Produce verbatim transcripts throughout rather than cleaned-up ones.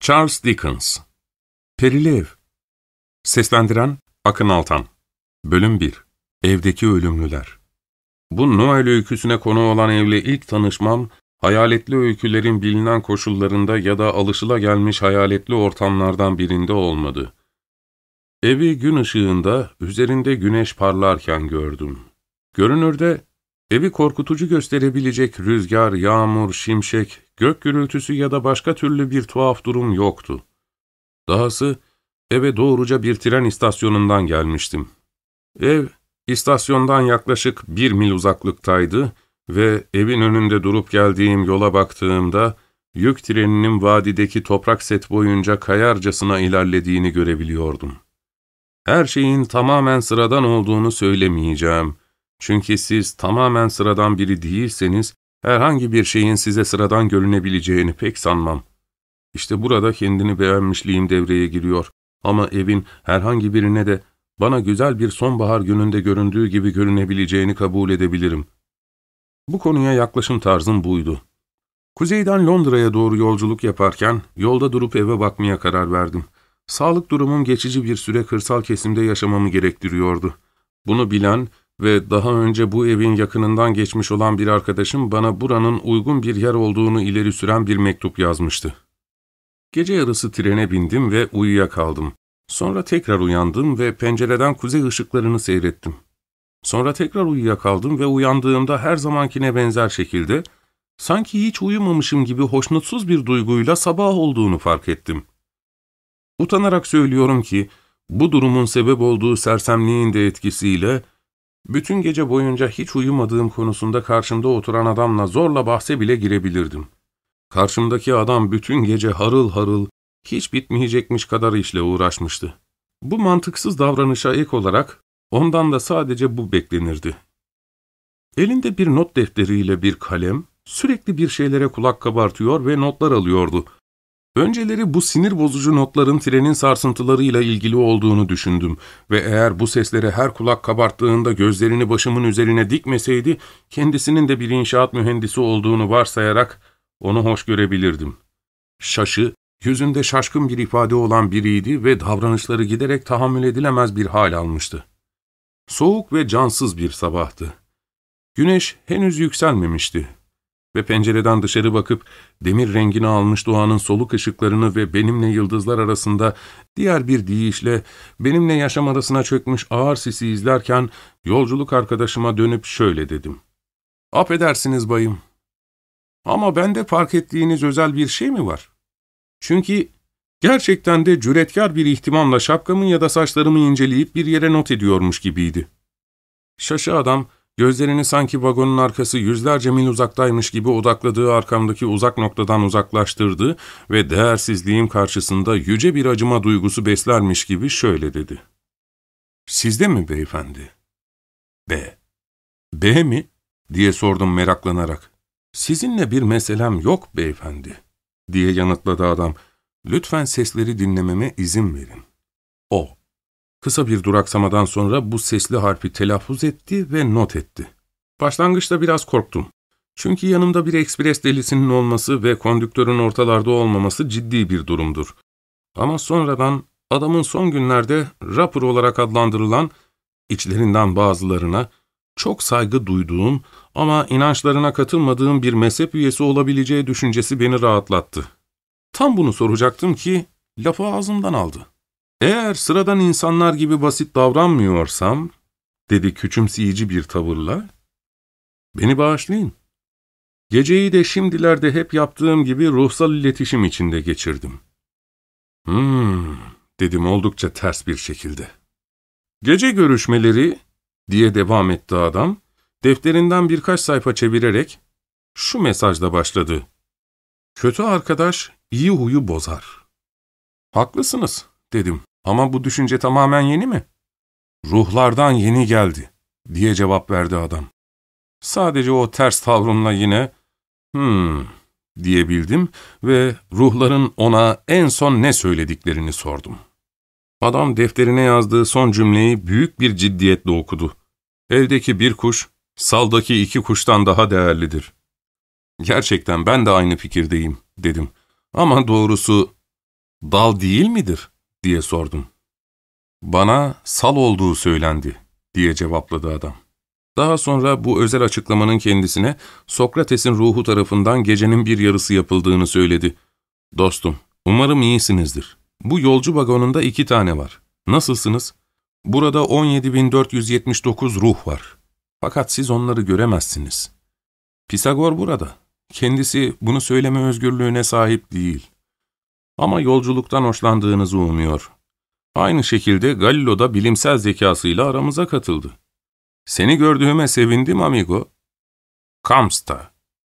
Charles Dickens. Perili Ev. Seslendiren Akın Altan. Bölüm bir. Evdeki Ölümlüler. Bu Noel öyküsüne konu olan evle ilk tanışmam, hayaletli öykülerin bilinen koşullarında ya da alışılagelmiş hayaletli ortamlardan birinde olmadı. Evi gün ışığında, üzerinde güneş parlarken gördüm. Görünürde, evi korkutucu gösterebilecek rüzgar, yağmur, şimşek, gök gürültüsü ya da başka türlü bir tuhaf durum yoktu. Dahası, eve doğruca bir tren istasyonundan gelmiştim. Ev, istasyondan yaklaşık bir mil uzaklıktaydı ve evin önünde durup geldiğim yola baktığımda, yük treninin vadideki toprak set boyunca kayarcasına ilerlediğini görebiliyordum. Her şeyin tamamen sıradan olduğunu söylemeyeceğim. Çünkü siz tamamen sıradan biri değilseniz, herhangi bir şeyin size sıradan görünebileceğini pek sanmam. İşte burada kendini beğenmişliğim devreye giriyor. Ama evin herhangi birine de bana güzel bir sonbahar gününde göründüğü gibi görünebileceğini kabul edebilirim. Bu konuya yaklaşım tarzım buydu. Kuzeyden Londra'ya doğru yolculuk yaparken yolda durup eve bakmaya karar verdim. Sağlık durumum geçici bir süre kırsal kesimde yaşamamı gerektiriyordu. Bunu bilen ve daha önce bu evin yakınından geçmiş olan bir arkadaşım bana buranın uygun bir yer olduğunu ileri süren bir mektup yazmıştı. Gece yarısı trene bindim ve uyuyakaldım. Sonra tekrar uyandım ve pencereden kuzey ışıklarını seyrettim. Sonra tekrar uyuyakaldım ve uyandığımda her zamankine benzer şekilde, sanki hiç uyumamışım gibi hoşnutsuz bir duyguyla sabah olduğunu fark ettim. Utanarak söylüyorum ki, bu durumun sebep olduğu sersemliğin de etkisiyle, bütün gece boyunca hiç uyumadığım konusunda karşımda oturan adamla zorla bahse bile girebilirdim. Karşımdaki adam bütün gece harıl harıl, hiç bitmeyecekmiş kadar işle uğraşmıştı. Bu mantıksız davranışa ek olarak, ondan da sadece bu beklenirdi. Elinde bir not defteriyle bir kalem, sürekli bir şeylere kulak kabartıyor ve notlar alıyordu. Önceleri bu sinir bozucu notların trenin sarsıntılarıyla ilgili olduğunu düşündüm ve eğer bu seslere her kulak kabarttığında gözlerini başımın üzerine dikmeseydi, kendisinin de bir inşaat mühendisi olduğunu varsayarak onu hoş görebilirdim. Şaşı, yüzünde şaşkın bir ifade olan biriydi ve davranışları giderek tahammül edilemez bir hal almıştı. Soğuk ve cansız bir sabahtı. Güneş henüz yükselmemişti. Ve pencereden dışarı bakıp demir rengini almış doğanın soluk ışıklarını ve benimle yıldızlar arasında diğer bir deyişle benimle yaşam arasına çökmüş ağır sisi izlerken yolculuk arkadaşıma dönüp şöyle dedim. "Affedersiniz bayım. Ama bende fark ettiğiniz özel bir şey mi var? Çünkü gerçekten de cüretkar bir ihtimamla şapkamın ya da saçlarımı inceleyip bir yere not ediyormuş gibiydi." Şaşı adam, gözlerini sanki vagonun arkası yüzlerce mil uzaktaymış gibi odakladığı arkamdaki uzak noktadan uzaklaştırdı ve değersizliğim karşısında yüce bir acıma duygusu beslermiş gibi şöyle dedi. "Sizde mi beyefendi?" "B." "B mi?" diye sordum meraklanarak. "Sizinle bir meselem yok beyefendi," diye yanıtladı adam. "Lütfen sesleri dinlememe izin verin." O. Kısa bir duraksamadan sonra bu sesli harfi telaffuz etti ve not etti. Başlangıçta biraz korktum. Çünkü yanımda bir ekspres delisinin olması ve kondüktörün ortalarda olmaması ciddi bir durumdur. Ama sonradan adamın son günlerde rapper olarak adlandırılan, içlerinden bazılarına çok saygı duyduğum ama inançlarına katılmadığım bir mezhep üyesi olabileceği düşüncesi beni rahatlattı. Tam bunu soracaktım ki lafı ağzımdan aldı. "Eğer sıradan insanlar gibi basit davranmıyorsam," dedi küçümseyici bir tavırla, "beni bağışlayın. Geceyi de şimdilerde hep yaptığım gibi ruhsal iletişim içinde geçirdim." "Hmm," dedim oldukça ters bir şekilde. "Gece görüşmeleri," diye devam etti adam, defterinden birkaç sayfa çevirerek, şu mesajla başladı. "Kötü arkadaş iyi huyu bozar." "Haklısınız," dedim. "Ama bu düşünce tamamen yeni mi?" "Ruhlardan yeni geldi," diye cevap verdi adam. Sadece o ters tavrımla yine, "Hmm," diyebildim ve ruhların ona en son ne söylediklerini sordum. Adam defterine yazdığı son cümleyi büyük bir ciddiyetle okudu. "Eldeki bir kuş, saldaki iki kuştan daha değerlidir." "Gerçekten ben de aynı fikirdeyim," dedim. "Ama doğrusu Dal değil midir diye sordum. Bana sal olduğu söylendi diye cevapladı adam. Daha sonra bu özel açıklamanın kendisine Sokrates'in ruhu tarafından gecenin bir yarısı yapıldığını söyledi. Dostum, umarım iyisinizdir. Bu yolcu vagonunda iki tane var. Nasılsınız? Burada on yedi bin dört yüz yetmiş dokuz ruh var. Fakat siz onları göremezsiniz. Pisagor burada. Kendisi bunu söyleme özgürlüğüne sahip değil. Ama yolculuktan hoşlandığınızı umuyor. Aynı şekilde Galileo da bilimsel zekasıyla aramıza katıldı. Seni gördüğüme sevindim amigo. Kamsta.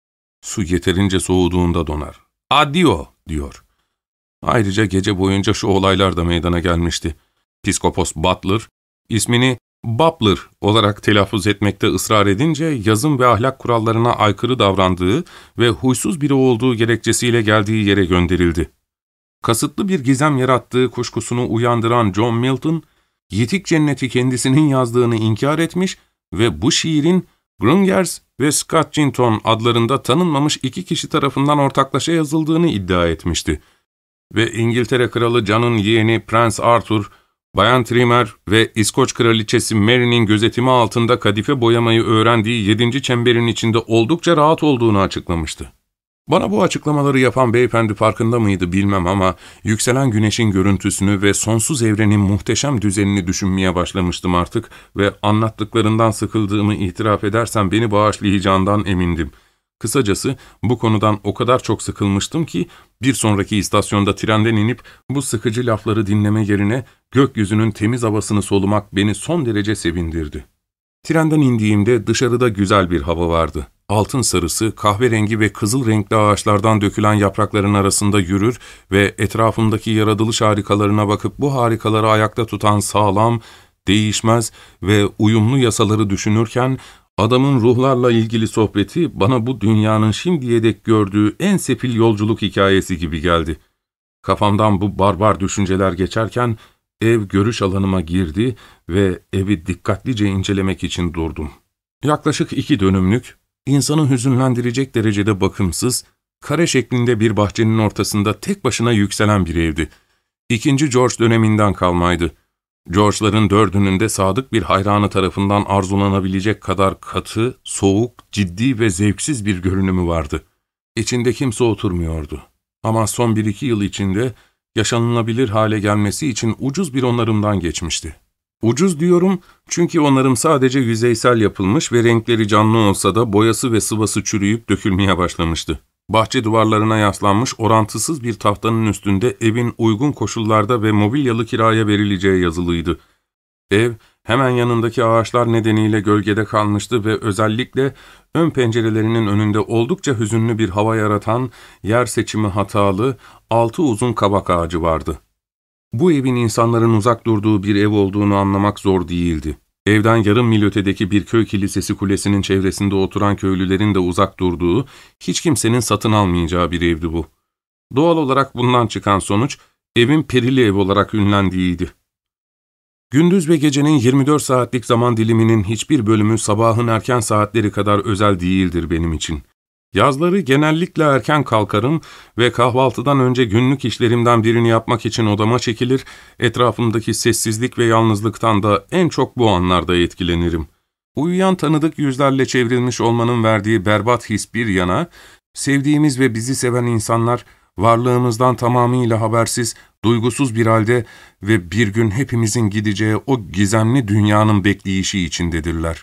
Su yeterince soğuduğunda donar. Addio diyor. Ayrıca gece boyunca şu olaylar da meydana gelmişti. Piskopos Butler, ismini Butler olarak telaffuz etmekte ısrar edince yazım ve ahlak kurallarına aykırı davrandığı ve huysuz biri olduğu gerekçesiyle geldiği yere gönderildi. Kasıtlı bir gizem yarattığı kuşkusunu uyandıran John Milton, Yitik Cenneti kendisinin yazdığını inkar etmiş ve bu şiirin Grungers ve Scotchington adlarında tanınmamış iki kişi tarafından ortaklaşa yazıldığını iddia etmişti. Ve İngiltere Kralı John'un yeğeni Prens Arthur, Bayan Trimmer ve İskoç Kraliçesi Mary'nin gözetimi altında kadife boyamayı öğrendiği yedinci çemberin içinde oldukça rahat olduğunu açıklamıştı. Bana bu açıklamaları yapan beyefendi farkında mıydı bilmem ama yükselen güneşin görüntüsünü ve sonsuz evrenin muhteşem düzenini düşünmeye başlamıştım artık ve anlattıklarından sıkıldığımı itiraf edersem beni bağışlayacağından emindim. Kısacası bu konudan o kadar çok sıkılmıştım ki bir sonraki istasyonda trenden inip bu sıkıcı lafları dinleme yerine gökyüzünün temiz havasını solumak beni son derece sevindirdi. Trenden indiğimde dışarıda güzel bir hava vardı. Altın sarısı, kahverengi ve kızıl renkli ağaçlardan dökülen yaprakların arasında yürür ve etrafımdaki yaratılış harikalarına bakıp bu harikaları ayakta tutan sağlam, değişmez ve uyumlu yasaları düşünürken adamın ruhlarla ilgili sohbeti bana bu dünyanın şimdiye dek gördüğü en sefil yolculuk hikayesi gibi geldi. Kafamdan bu barbar düşünceler geçerken ev görüş alanıma girdi ve evi dikkatlice incelemek için durdum. Yaklaşık iki dönümlük, insanı hüzünlendirecek derecede bakımsız, kare şeklinde bir bahçenin ortasında tek başına yükselen bir evdi. İkinci George döneminden kalmaydı. George'ların dördünün de sadık bir hayranı tarafından arzulanabilecek kadar katı, soğuk, ciddi ve zevksiz bir görünümü vardı. İçinde kimse oturmuyordu. Ama son bir iki yıl içinde yaşanılabilir hale gelmesi için ucuz bir onarımdan geçmişti. Ucuz diyorum çünkü onarım sadece yüzeysel yapılmış ve renkleri canlı olsa da boyası ve sıvası çürüyüp dökülmeye başlamıştı. Bahçe duvarlarına yaslanmış orantısız bir tahtanın üstünde evin uygun koşullarda ve mobilyalı kiraya verileceği yazılıydı. Ev hemen yanındaki ağaçlar nedeniyle gölgede kalmıştı ve özellikle ön pencerelerinin önünde oldukça hüzünlü bir hava yaratan, yer seçimi hatalı, altı uzun kabak ağacı vardı. Bu evin insanların uzak durduğu bir ev olduğunu anlamak zor değildi. Evden yarım mil ötedeki bir köy kilisesi kulesinin çevresinde oturan köylülerin de uzak durduğu, hiç kimsenin satın almayacağı bir evdi bu. Doğal olarak bundan çıkan sonuç, evin perili ev olarak ünlendiğiydi. Gündüz ve gecenin yirmi dört saatlik zaman diliminin hiçbir bölümü sabahın erken saatleri kadar özel değildir benim için. Yazları genellikle erken kalkarım ve kahvaltıdan önce günlük işlerimden birini yapmak için odama çekilir, etrafımdaki sessizlik ve yalnızlıktan da en çok bu anlarda etkilenirim. Uyuyan tanıdık yüzlerle çevrilmiş olmanın verdiği berbat his bir yana, sevdiğimiz ve bizi seven insanlar, varlığımızdan tamamıyla habersiz, duygusuz bir halde ve bir gün hepimizin gideceği o gizemli dünyanın bekleyişi içindedirler.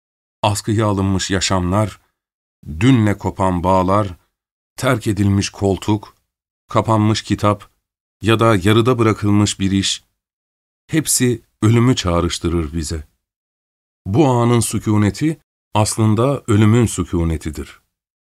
Askıya alınmış yaşamlar, dünle kopan bağlar, terk edilmiş koltuk, kapanmış kitap ya da yarıda bırakılmış bir iş, hepsi ölümü çağrıştırır bize. Bu anın sükûneti aslında ölümün sükûnetidir.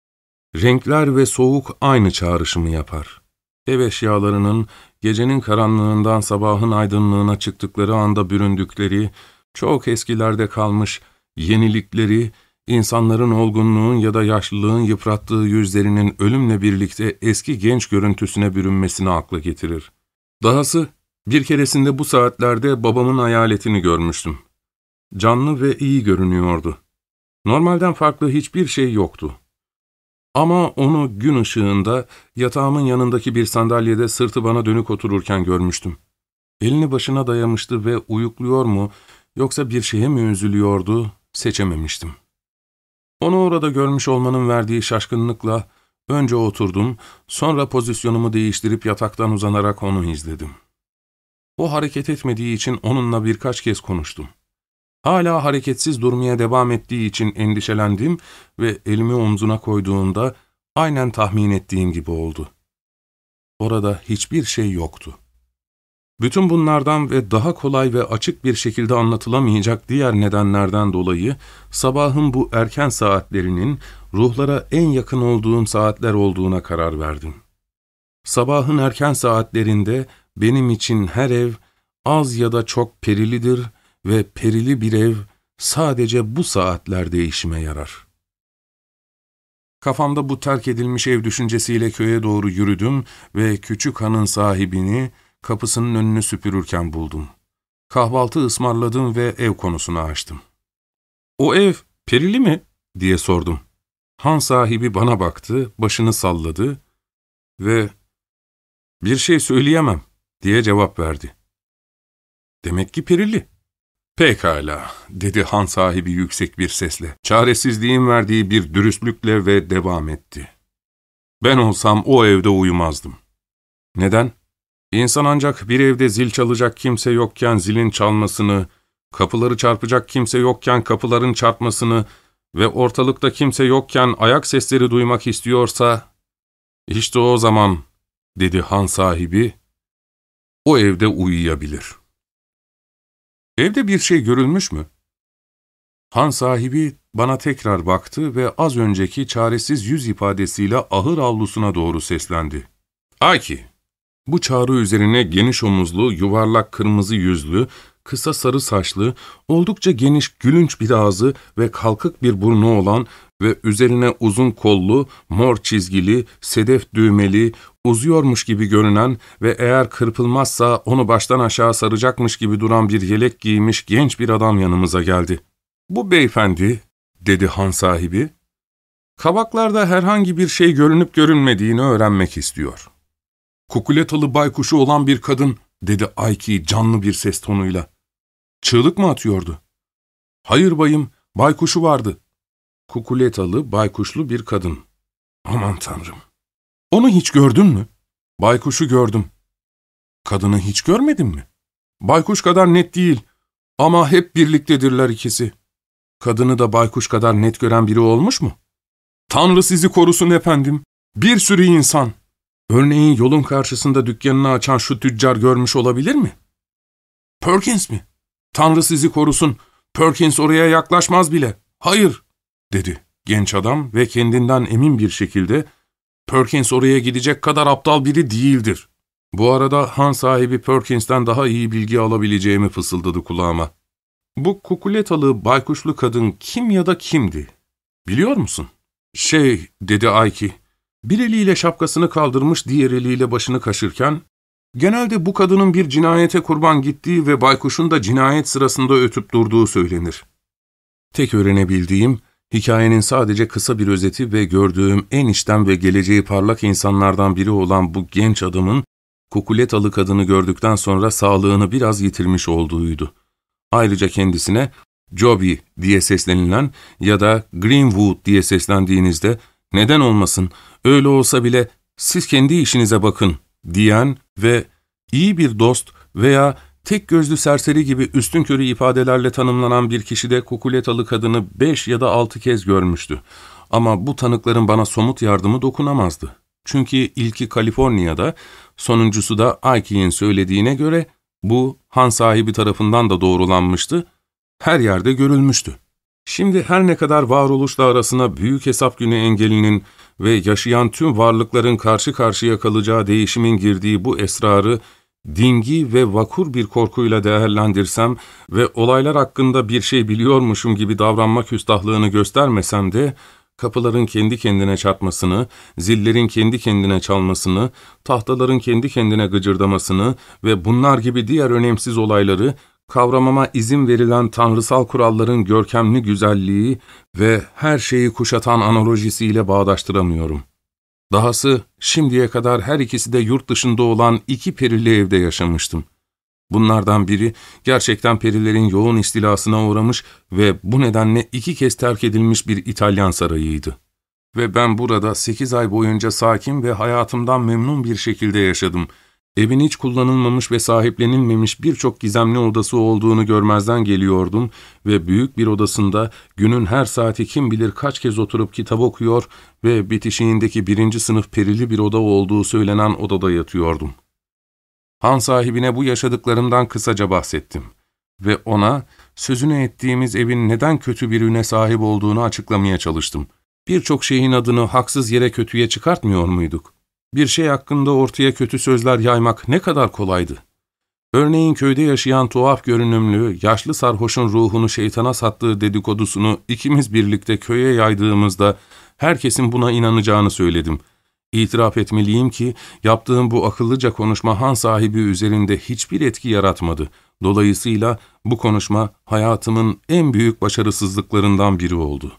Renkler ve soğuk aynı çağrışımı yapar. Ev eşyalarının gecenin karanlığından sabahın aydınlığına çıktıkları anda büründükleri, çok eskilerde kalmış yenilikleri, İnsanların olgunluğun ya da yaşlılığın yıprattığı yüzlerinin ölümle birlikte eski genç görüntüsüne bürünmesini akla getirir. Dahası bir keresinde bu saatlerde babamın hayaletini görmüştüm. Canlı ve iyi görünüyordu. Normalden farklı hiçbir şey yoktu. Ama onu gün ışığında yatağımın yanındaki bir sandalyede sırtı bana dönük otururken görmüştüm. Elini başına dayamıştı ve uyukluyor mu yoksa bir şeye mi üzülüyordu seçememiştim. Onu orada görmüş olmanın verdiği şaşkınlıkla önce oturdum, sonra pozisyonumu değiştirip yataktan uzanarak onu izledim. O hareket etmediği için onunla birkaç kez konuştum. Hala hareketsiz durmaya devam ettiği için endişelendim ve elimi omzuna koyduğumda aynen tahmin ettiğim gibi oldu. Orada hiçbir şey yoktu. Bütün bunlardan ve daha kolay ve açık bir şekilde anlatılamayacak diğer nedenlerden dolayı sabahın bu erken saatlerinin ruhlara en yakın olduğum saatler olduğuna karar verdim. Sabahın erken saatlerinde benim için her ev az ya da çok perilidir ve perili bir ev sadece bu saatlerde işime yarar. Kafamda bu terk edilmiş ev düşüncesiyle köye doğru yürüdüm ve küçük hanın sahibini kapısının önünü süpürürken buldum. Kahvaltı ısmarladım ve ev konusunu açtım. "O ev perili mi?" diye sordum. Han sahibi bana baktı, başını salladı ve "Bir şey söyleyemem" diye cevap verdi. "Demek ki perili." "Pekala," dedi han sahibi yüksek bir sesle. Çaresizliğin verdiği bir dürüstlükle ve devam etti. "Ben olsam o evde uyumazdım." "Neden?" "İnsan ancak bir evde zil çalacak kimse yokken zilin çalmasını, kapıları çarpacak kimse yokken kapıların çarpmasını ve ortalıkta kimse yokken ayak sesleri duymak istiyorsa, işte o zaman," dedi han sahibi, "o evde uyuyabilir." "Evde bir şey görülmüş mü?" Han sahibi bana tekrar baktı ve az önceki çaresiz yüz ifadesiyle ahır avlusuna doğru seslendi. "Aki!" Bu çağrı üzerine geniş omuzlu, yuvarlak kırmızı yüzlü, kısa sarı saçlı, oldukça geniş gülünç bir ağzı ve kalkık bir burnu olan ve üzerine uzun kollu, mor çizgili, sedef düğmeli, uzuyormuş gibi görünen ve eğer kırpılmazsa onu baştan aşağı saracakmış gibi duran bir yelek giymiş genç bir adam yanımıza geldi. "Bu beyefendi," dedi han sahibi, "kabaklarda herhangi bir şey görünüp görünmediğini öğrenmek istiyor." "Kukuletalı baykuşu olan bir kadın," dedi Ayki canlı bir ses tonuyla. "Çığlık mı atıyordu?" "Hayır bayım, baykuşu vardı." "Kukuletalı, baykuşlu bir kadın. Aman tanrım. Onu hiç gördün mü?" "Baykuşu gördüm." "Kadını hiç görmedin mi?" "Baykuş kadar net değil ama hep birliktedirler ikisi." "Kadını da baykuş kadar net gören biri olmuş mu?" "Tanrı sizi korusun efendim. Bir sürü insan. Örneğin yolun karşısında dükkanını açan şu tüccar görmüş olabilir mi?" "Perkins mi?" "Tanrı sizi korusun. Perkins oraya yaklaşmaz bile." "Hayır," dedi genç adam ve kendinden emin bir şekilde, "Perkins oraya gidecek kadar aptal biri değildir." Bu arada han sahibi Perkins'ten daha iyi bilgi alabileceğimi fısıldadı kulağıma. "Bu kukuletalı, baykuşlu kadın kim ya da kimdi? Biliyor musun?" "Şey," dedi Ayki, bir eliyle şapkasını kaldırmış diğer eliyle başını kaşırken, "genelde bu kadının bir cinayete kurban gittiği ve baykuşun da cinayet sırasında ötüp durduğu söylenir." Tek öğrenebildiğim, hikayenin sadece kısa bir özeti ve gördüğüm en içten ve geleceği parlak insanlardan biri olan bu genç adamın, kukuletalı kadını gördükten sonra sağlığını biraz yitirmiş olduğuydu. Ayrıca kendisine "Joby" diye seslenilen ya da "Greenwood" diye seslendiğinizde, "Neden olmasın, öyle olsa bile siz kendi işinize bakın" diyen ve iyi bir dost veya tek gözlü serseri gibi üstünkörü ifadelerle tanımlanan bir kişi de kukuletalı kadını beş ya da altı kez görmüştü. Ama bu tanıkların bana somut yardımı dokunamazdı. Çünkü ilki Kaliforniya'da, sonuncusu da Ayki'nin söylediğine göre bu han sahibi tarafından da doğrulanmıştı, her yerde görülmüştü. Şimdi her ne kadar varoluşla arasına büyük hesap günü engelinin ve yaşayan tüm varlıkların karşı karşıya kalacağı değişimin girdiği bu esrarı dingi ve vakur bir korkuyla değerlendirsem ve olaylar hakkında bir şey biliyormuşum gibi davranma küstahlığını göstermesem de, kapıların kendi kendine çarpmasını, zillerin kendi kendine çalmasını, tahtaların kendi kendine gıcırdamasını ve bunlar gibi diğer önemsiz olayları, kavramama izin verilen tanrısal kuralların görkemli güzelliği ve her şeyi kuşatan analojisiyle bağdaştıramıyorum. Dahası şimdiye kadar her ikisi de yurt dışında olan iki perili evde yaşamıştım. Bunlardan biri gerçekten perilerin yoğun istilasına uğramış ve bu nedenle iki kez terk edilmiş bir İtalyan sarayıydı. Ve ben burada sekiz ay boyunca sakin ve hayatımdan memnun bir şekilde yaşadım. Evin hiç kullanılmamış ve sahiplenilmemiş birçok gizemli odası olduğunu görmezden geliyordum ve büyük bir odasında günün her saati kim bilir kaç kez oturup kitap okuyor ve bitişiğindeki birinci sınıf perili bir oda olduğu söylenen odada yatıyordum. Han sahibine bu yaşadıklarımdan kısaca bahsettim ve ona sözünü ettiğimiz evin neden kötü bir üne sahip olduğunu açıklamaya çalıştım. Birçok şeyin adını haksız yere kötüye çıkartmıyor muyduk? Bir şey hakkında ortaya kötü sözler yaymak ne kadar kolaydı. Örneğin köyde yaşayan tuhaf görünümlü, yaşlı sarhoşun ruhunu şeytana sattığı dedikodusunu ikimiz birlikte köye yaydığımızda herkesin buna inanacağını söyledim. İtiraf etmeliyim ki yaptığım bu akıllıca konuşma han sahibi üzerinde hiçbir etki yaratmadı. Dolayısıyla bu konuşma hayatımın en büyük başarısızlıklarından biri oldu.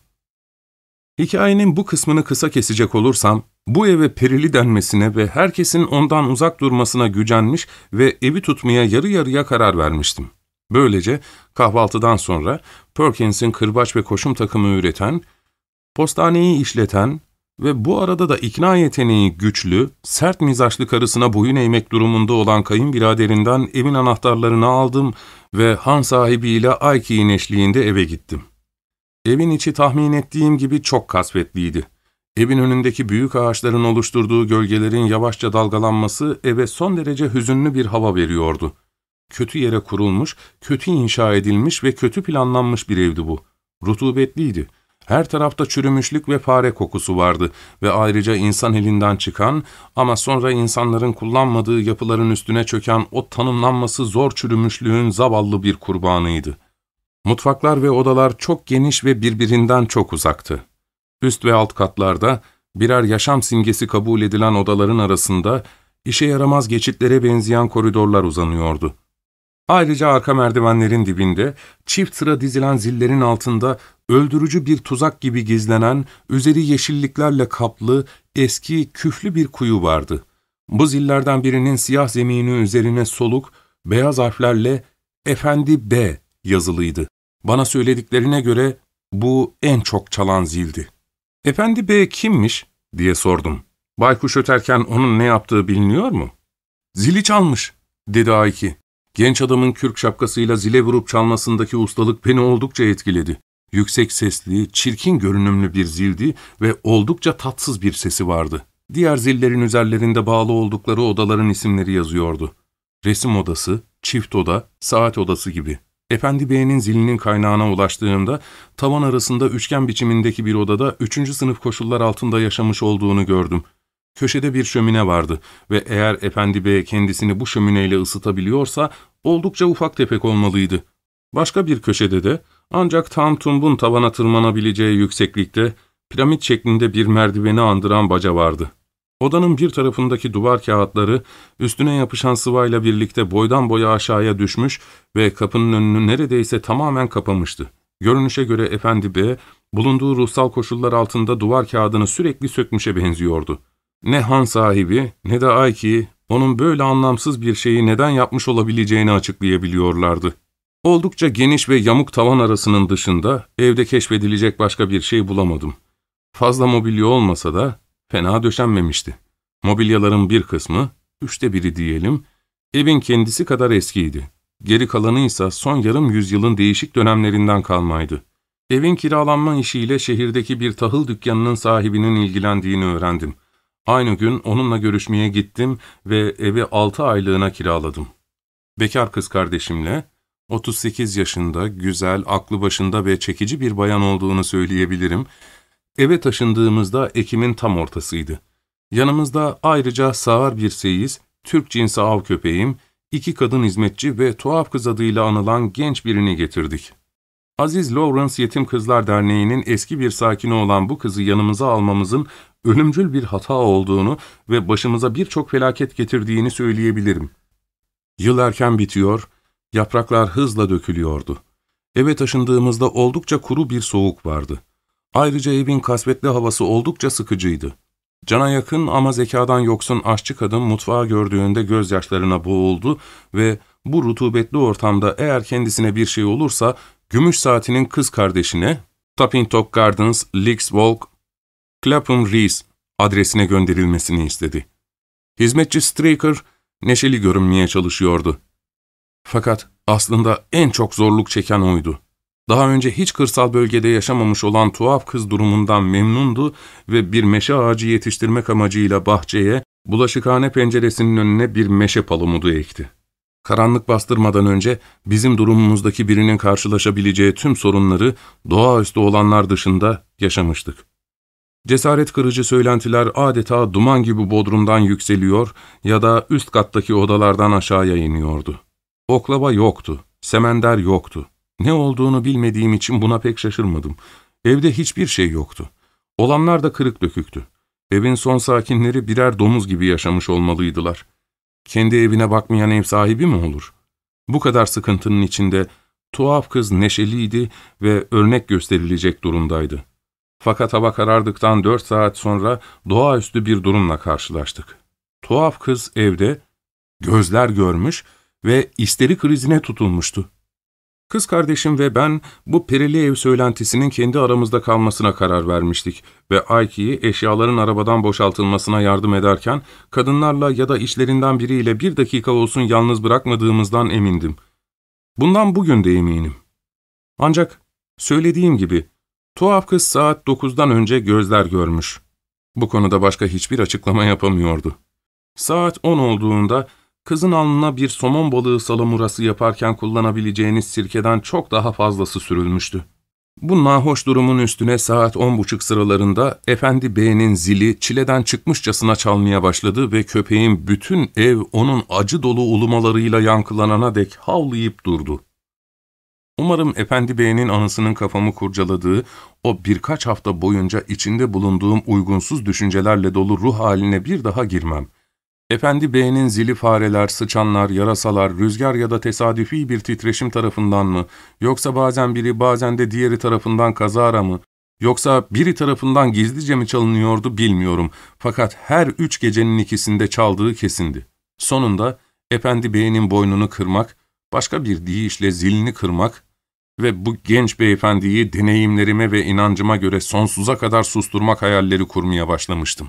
Hikayenin bu kısmını kısa kesecek olursam, bu eve perili denmesine ve herkesin ondan uzak durmasına gücenmiş ve evi tutmaya yarı yarıya karar vermiştim. Böylece kahvaltıdan sonra Perkins'in kırbaç ve koşum takımı üreten, postaneyi işleten ve bu arada da ikna yeteneği güçlü, sert mizaçlı karısına boyun eğmek durumunda olan kayınbiraderinden evin anahtarlarını aldım ve han sahibiyle Ayki'nin eşliğinde eve gittim. Evin içi tahmin ettiğim gibi çok kasvetliydi. Evin önündeki büyük ağaçların oluşturduğu gölgelerin yavaşça dalgalanması eve son derece hüzünlü bir hava veriyordu. Kötü yere kurulmuş, kötü inşa edilmiş ve kötü planlanmış bir evdi bu. Rutubetliydi. Her tarafta çürümüşlük ve fare kokusu vardı ve ayrıca insan elinden çıkan ama sonra insanların kullanmadığı yapıların üstüne çöken o tanımlanması zor çürümüşlüğün zavallı bir kurbanıydı. Mutfaklar ve odalar çok geniş ve birbirinden çok uzaktı. Üst ve alt katlarda birer yaşam simgesi kabul edilen odaların arasında işe yaramaz geçitlere benzeyen koridorlar uzanıyordu. Ayrıca arka merdivenlerin dibinde çift sıra dizilen zillerin altında öldürücü bir tuzak gibi gizlenen, üzeri yeşilliklerle kaplı, eski, küflü bir kuyu vardı. Bu zillerden birinin siyah zemini üzerine soluk, beyaz harflerle "Efendi B" yazılıydı. Bana söylediklerine göre bu en çok çalan zildi. "Efendi Bey kimmiş?" diye sordum. Baykuş öterken onun ne yaptığı biliniyor mu? "Zili çalmış," dedi Ayki. Genç adamın kürk şapkasıyla zile vurup çalmasındaki ustalık beni oldukça etkiledi. Yüksek sesli, çirkin görünümlü bir zildi ve oldukça tatsız bir sesi vardı. Diğer zillerin üzerlerinde bağlı oldukları odaların isimleri yazıyordu. Resim odası, çift oda, saat odası gibi. Efendi Bey'in zilinin kaynağına ulaştığımda, tavan arasında üçgen biçimindeki bir odada üçüncü sınıf koşullar altında yaşamış olduğunu gördüm. Köşede bir şömine vardı ve eğer Efendi Bey kendisini bu şömineyle ısıtabiliyorsa, oldukça ufak tefek olmalıydı. Başka bir köşede de, ancak tam tumbun tavana tırmanabileceği yükseklikte, piramit şeklinde bir merdiveni andıran baca vardı. Odanın bir tarafındaki duvar kağıtları, üstüne yapışan sıvayla birlikte boydan boya aşağıya düşmüş ve kapının önünü neredeyse tamamen kapamıştı. Görünüşe göre Efendi Bey, bulunduğu ruhsal koşullar altında duvar kağıdını sürekli sökmüşe benziyordu. Ne han sahibi ne de Ayki, onun böyle anlamsız bir şeyi neden yapmış olabileceğini açıklayabiliyorlardı. Oldukça geniş ve yamuk tavan arasının dışında evde keşfedilecek başka bir şey bulamadım. Fazla mobilya olmasa da fena döşenmemişti. Mobilyaların bir kısmı, üçte biri diyelim, evin kendisi kadar eskiydi. Geri kalanı ise son yarım yüzyılın değişik dönemlerinden kalmaydı. Evin kiralanma işiyle şehirdeki bir tahıl dükkanının sahibinin ilgilendiğini öğrendim. Aynı gün onunla görüşmeye gittim ve evi altı aylığına kiraladım. Bekar kız kardeşimle, otuz sekiz yaşında, güzel, aklı başında ve çekici bir bayan olduğunu söyleyebilirim. Eve taşındığımızda Ekim'in tam ortasıydı. Yanımızda ayrıca sağır bir seyiz, Türk cinsi av köpeğim, iki kadın hizmetçi ve tuhaf kız adıyla anılan genç birini getirdik. Aziz Lawrence Yetim Kızlar Derneği'nin eski bir sakini olan bu kızı yanımıza almamızın ölümcül bir hata olduğunu ve başımıza birçok felaket getirdiğini söyleyebilirim. Yıl erken bitiyor, Yapraklar hızla dökülüyordu. Eve taşındığımızda oldukça kuru bir soğuk vardı. Ayrıca evin kasvetli havası oldukça sıkıcıydı. Cana yakın ama zekadan yoksun aşçı kadın mutfağı gördüğünde gözyaşlarına boğuldu ve bu rutubetli ortamda eğer kendisine bir şey olursa gümüş saatinin kız kardeşine Tappington Gardens, Leeks Walk, Clapham Rees adresine gönderilmesini istedi. Hizmetçi Straker neşeli görünmeye çalışıyordu. Fakat aslında en çok zorluk çeken oydu. Daha önce hiç kırsal bölgede yaşamamış olan tuhaf kız durumundan memnundu ve bir meşe ağacı yetiştirmek amacıyla bahçeye, bulaşıkhane penceresinin önüne bir meşe palamudu ekti. Karanlık bastırmadan önce bizim durumumuzdaki birinin karşılaşabileceği tüm sorunları doğaüstü olanlar dışında yaşamıştık. Cesaret kırıcı söylentiler adeta duman gibi bodrumdan yükseliyor ya da üst kattaki odalardan aşağıya iniyordu. Oklava yoktu, semender yoktu. Ne olduğunu bilmediğim için buna pek şaşırmadım. Evde hiçbir şey yoktu. Olanlar da kırık döküktü. Evin son sakinleri birer domuz gibi yaşamış olmalıydılar. Kendi evine bakmayan ev sahibi mi olur? Bu kadar sıkıntının içinde tuhaf kız neşeliydi ve örnek gösterilecek durumdaydı. Fakat hava karardıktan dört saat sonra doğaüstü bir durumla karşılaştık. Tuhaf kız evde, gözler görmüş ve isteri krizine tutulmuştu. Kız kardeşim ve ben bu perili ev söylentisinin kendi aramızda kalmasına karar vermiştik ve Ayki'yi eşyaların arabadan boşaltılmasına yardım ederken kadınlarla ya da işlerinden biriyle bir dakika olsun yalnız bırakmadığımızdan emindim. Bundan bugün de eminim. Ancak söylediğim gibi tuhaf kız saat dokuzdan önce gözler görmüş. Bu konuda başka hiçbir açıklama yapamıyordu. Saat on olduğunda kızın alnına bir somon balığı salamurası yaparken kullanabileceğiniz sirkeden çok daha fazlası sürülmüştü. Bu nahoş durumun üstüne saat on buçuk sıralarında Efendi Bey'in zili çileden çıkmışçasına çalmaya başladı ve köpeğin bütün ev onun acı dolu ulumalarıyla yankılanana dek havlayıp durdu. Umarım Efendi Bey'in anısının kafamı kurcaladığı, o birkaç hafta boyunca içinde bulunduğum uygunsuz düşüncelerle dolu ruh haline bir daha girmem. Efendi Bey'in zili fareler, sıçanlar, yarasalar, rüzgar ya da tesadüfi bir titreşim tarafından mı, yoksa bazen biri bazen de diğeri tarafından kazara mı, yoksa biri tarafından gizlice mi çalınıyordu bilmiyorum. Fakat her üç gecenin ikisinde çaldığı kesindi. Sonunda Efendi Bey'in boynunu kırmak, başka bir deyişle zilini kırmak ve bu genç beyefendiyi deneyimlerime ve inancıma göre sonsuza kadar susturmak hayalleri kurmaya başlamıştım.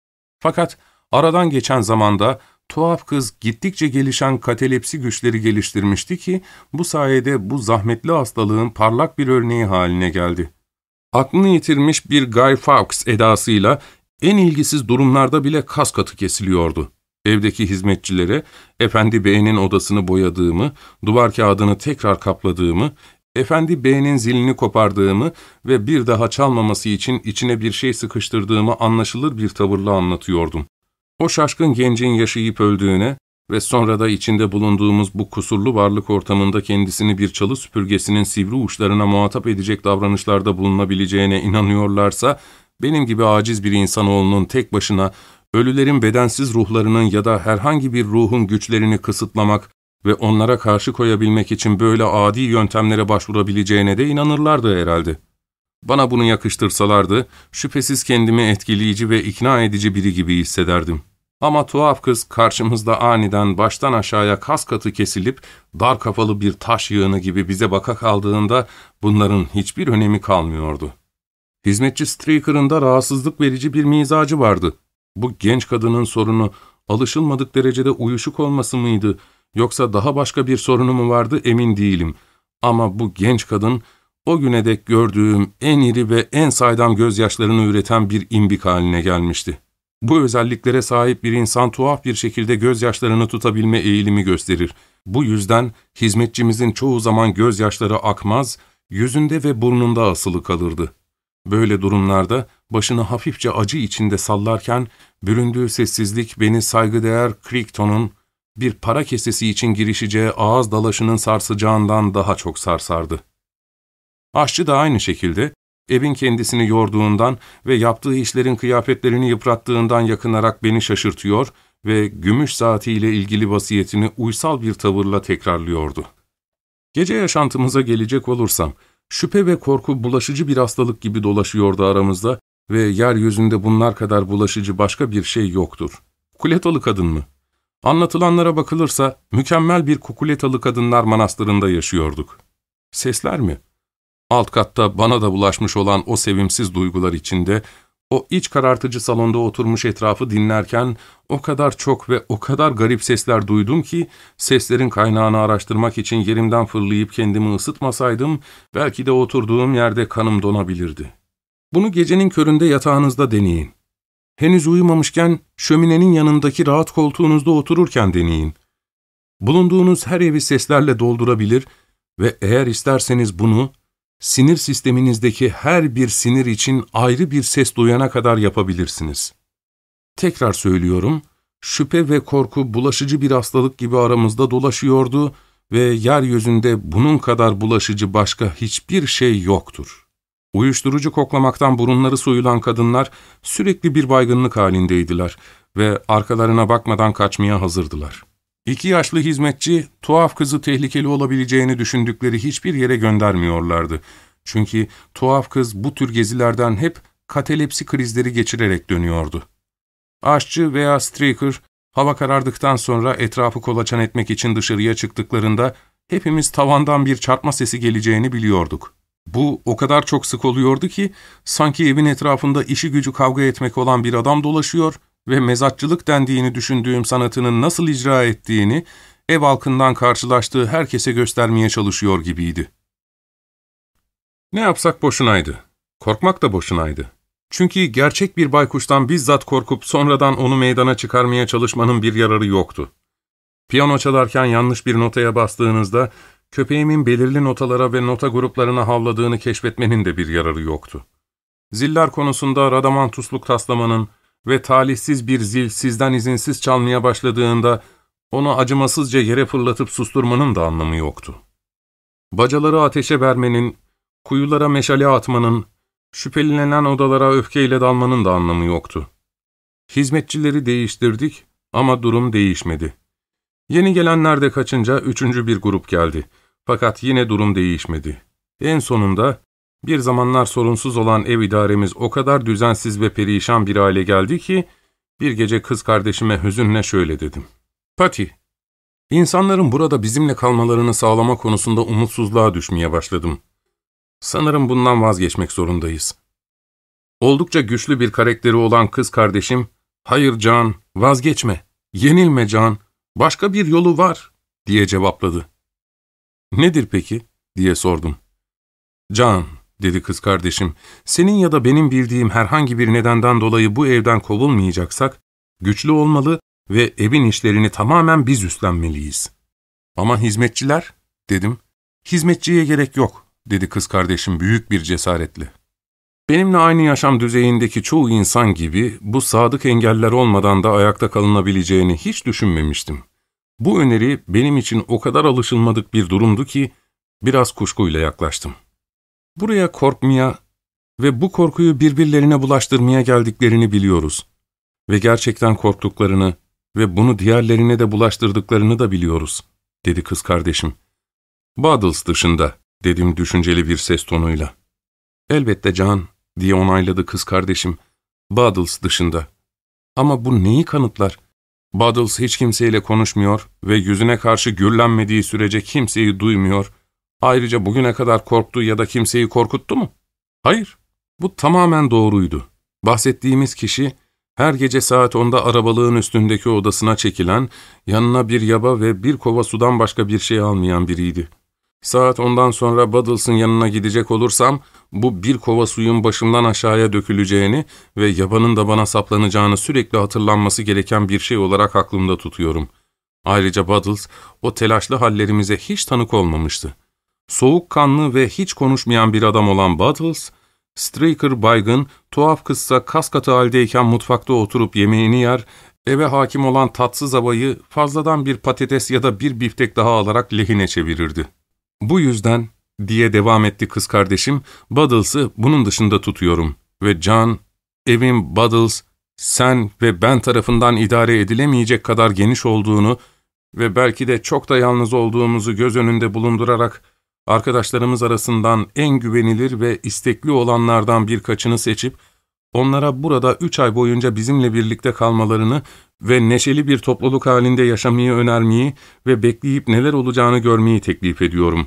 Fakat aradan geçen zamanda tuhaf kız gittikçe gelişen katalepsi güçleri geliştirmişti ki bu sayede bu zahmetli hastalığın parlak bir örneği haline geldi. Aklını yitirmiş bir Guy Fawkes edasıyla en ilgisiz durumlarda bile kas katı kesiliyordu. Evdeki hizmetçilere Efendi Bey'in odasını boyadığımı, duvar kağıdını tekrar kapladığımı, Efendi Bey'in zilini kopardığımı ve bir daha çalmaması için içine bir şey sıkıştırdığımı anlaşılır bir tavırla anlatıyordum. O şaşkın gencin yaşayıp öldüğüne ve sonra da içinde bulunduğumuz bu kusurlu varlık ortamında kendisini bir çalı süpürgesinin sivri uçlarına muhatap edecek davranışlarda bulunabileceğine inanıyorlarsa, benim gibi aciz bir insanoğlunun tek başına ölülerin bedensiz ruhlarının ya da herhangi bir ruhun güçlerini kısıtlamak ve onlara karşı koyabilmek için böyle adi yöntemlere başvurabileceğine de inanırlardı herhalde. Bana bunu yakıştırsalardı, şüphesiz kendimi etkileyici ve ikna edici biri gibi hissederdim. Ama tuhaf kız karşımızda aniden baştan aşağıya kas katı kesilip dar kafalı bir taş yığını gibi bize baka kaldığında bunların hiçbir önemi kalmıyordu. Hizmetçi Straker'ın da rahatsızlık verici bir mizacı vardı. Bu genç kadının sorunu alışılmadık derecede uyuşuk olması mıydı, yoksa daha başka bir sorunu mu vardı emin değilim. Ama bu genç kadın o güne dek gördüğüm en iri ve en saydam gözyaşlarını üreten bir imbik haline gelmişti. Bu özelliklere sahip bir insan tuhaf bir şekilde gözyaşlarını tutabilme eğilimi gösterir. Bu yüzden hizmetçimizin çoğu zaman gözyaşları akmaz, yüzünde ve burnunda asılı kalırdı. Böyle durumlarda başını hafifçe acı içinde sallarken büründüğü sessizlik beni saygıdeğer Crichton'un bir para kesesi için girişeceği ağız dalaşının sarsacağından daha çok sarsardı. Aşçı da aynı şekilde evin kendisini yorduğundan ve yaptığı işlerin kıyafetlerini yıprattığından yakınarak beni şaşırtıyor ve gümüş saatiyle ilgili vasiyetini uysal bir tavırla tekrarlıyordu. Gece yaşantımıza gelecek olursam, şüphe ve korku bulaşıcı bir hastalık gibi dolaşıyordu aramızda ve yeryüzünde bunlar kadar bulaşıcı başka bir şey yoktur. Kukuletalı kadın mı? Anlatılanlara bakılırsa mükemmel bir Kukuletalı Kadınlar Manastırı'nda yaşıyorduk. Sesler mi? Alt katta bana da bulaşmış olan o sevimsiz duygular içinde, o iç karartıcı salonda oturmuş etrafı dinlerken o kadar çok ve o kadar garip sesler duydum ki, seslerin kaynağını araştırmak için yerimden fırlayıp kendimi ısıtmasaydım, belki de oturduğum yerde kanım donabilirdi. Bunu gecenin köründe yatağınızda deneyin. Henüz uyumamışken şöminenin yanındaki rahat koltuğunuzda otururken deneyin. Bulunduğunuz her evi seslerle doldurabilir ve eğer isterseniz bunu, sinir sisteminizdeki her bir sinir için ayrı bir ses duyana kadar yapabilirsiniz. Tekrar söylüyorum, şüphe ve korku bulaşıcı bir hastalık gibi aramızda dolaşıyordu ve yeryüzünde bunun kadar bulaşıcı başka hiçbir şey yoktur. Uyuşturucu koklamaktan burunları soyulan kadınlar sürekli bir baygınlık halindeydiler ve arkalarına bakmadan kaçmaya hazırdılar. İki yaşlı hizmetçi, tuhaf kızı tehlikeli olabileceğini düşündükleri hiçbir yere göndermiyorlardı. Çünkü tuhaf kız bu tür gezilerden hep katalepsi krizleri geçirerek dönüyordu. Aşçı veya Straker, hava karardıktan sonra etrafı kolaçan etmek için dışarıya çıktıklarında hepimiz tavandan bir çarpma sesi geleceğini biliyorduk. Bu o kadar çok sık oluyordu ki, sanki evin etrafında işi gücü kavga etmek olan bir adam dolaşıyor ve mezatçılık dendiğini düşündüğüm sanatının nasıl icra ettiğini, ev halkından karşılaştığı herkese göstermeye çalışıyor gibiydi. Ne yapsak boşunaydı. Korkmak da boşunaydı. Çünkü gerçek bir baykuştan bizzat korkup sonradan onu meydana çıkarmaya çalışmanın bir yararı yoktu. Piyano çalarken yanlış bir notaya bastığınızda, köpeğimin belirli notalara ve nota gruplarına havladığını keşfetmenin de bir yararı yoktu. Ziller konusunda radamantusluk taslamanın ve talihsiz bir zil sizden izinsiz çalmaya başladığında, onu acımasızca yere fırlatıp susturmanın da anlamı yoktu. Bacaları ateşe vermenin, kuyulara meşale atmanın, şüphelenen odalara öfkeyle dalmanın da anlamı yoktu. Hizmetçileri değiştirdik ama durum değişmedi. Yeni gelenler de kaçınca üçüncü bir grup geldi. Fakat yine durum değişmedi. En sonunda bir zamanlar sorunsuz olan ev idaremiz o kadar düzensiz ve perişan bir hale geldi ki, bir gece kız kardeşime hüzünle şöyle dedim. Patty, insanların burada bizimle kalmalarını sağlama konusunda umutsuzluğa düşmeye başladım. Sanırım bundan vazgeçmek zorundayız. Oldukça güçlü bir karakteri olan kız kardeşim, hayır Can, vazgeçme, yenilme Can, başka bir yolu var, diye cevapladı. Nedir peki, diye sordum. Can, dedi kız kardeşim, senin ya da benim bildiğim herhangi bir nedenden dolayı bu evden kovulmayacaksak, güçlü olmalı ve evin işlerini tamamen biz üstlenmeliyiz. Ama hizmetçiler, dedim. Hizmetçiye gerek yok, dedi kız kardeşim büyük bir cesaretle. Benimle aynı yaşam düzeyindeki çoğu insan gibi bu sadık engeller olmadan da ayakta kalınabileceğini hiç düşünmemiştim. Bu öneri benim için o kadar alışılmadık bir durumdu ki biraz kuşkuyla yaklaştım. Buraya korkmaya ve bu korkuyu birbirlerine bulaştırmaya geldiklerini biliyoruz. Ve gerçekten korktuklarını ve bunu diğerlerine de bulaştırdıklarını da biliyoruz, dedi kız kardeşim. Buddles dışında, dedim düşünceli bir ses tonuyla. Elbette Can, diye onayladı kız kardeşim. Buddles dışında. Ama bu neyi kanıtlar? Buddles hiç kimseyle konuşmuyor ve yüzüne karşı gürlenmediği sürece kimseyi duymuyor. Ayrıca bugüne kadar korktu ya da kimseyi korkuttu mu? Hayır, bu tamamen doğruydu. Bahsettiğimiz kişi, her gece saat onda arabalığın üstündeki odasına çekilen, yanına bir yaba ve bir kova sudan başka bir şey almayan biriydi. Saat ondan sonra Buddles'ın yanına gidecek olursam, bu bir kova suyun başımdan aşağıya döküleceğini ve yabanın da bana saplanacağını sürekli hatırlanması gereken bir şey olarak aklımda tutuyorum. Ayrıca Buddles, o telaşlı hallerimize hiç tanık olmamıştı. Soğukkanlı ve hiç konuşmayan bir adam olan Buddles, Straker baygın, tuhaf kızsa kas katı haldeyken mutfakta oturup yemeğini yer, eve hakim olan tatsız havayı fazladan bir patates ya da bir biftek daha alarak lehine çevirirdi. Bu yüzden, diye devam etti kız kardeşim, Buddles'ı bunun dışında tutuyorum ve Can, evim Buddles, sen ve ben tarafından idare edilemeyecek kadar geniş olduğunu ve belki de çok da yalnız olduğumuzu göz önünde bulundurarak arkadaşlarımız arasından en güvenilir ve istekli olanlardan birkaçını seçip onlara burada üç ay boyunca bizimle birlikte kalmalarını ve neşeli bir topluluk halinde yaşamayı önermeyi ve bekleyip neler olacağını görmeyi teklif ediyorum.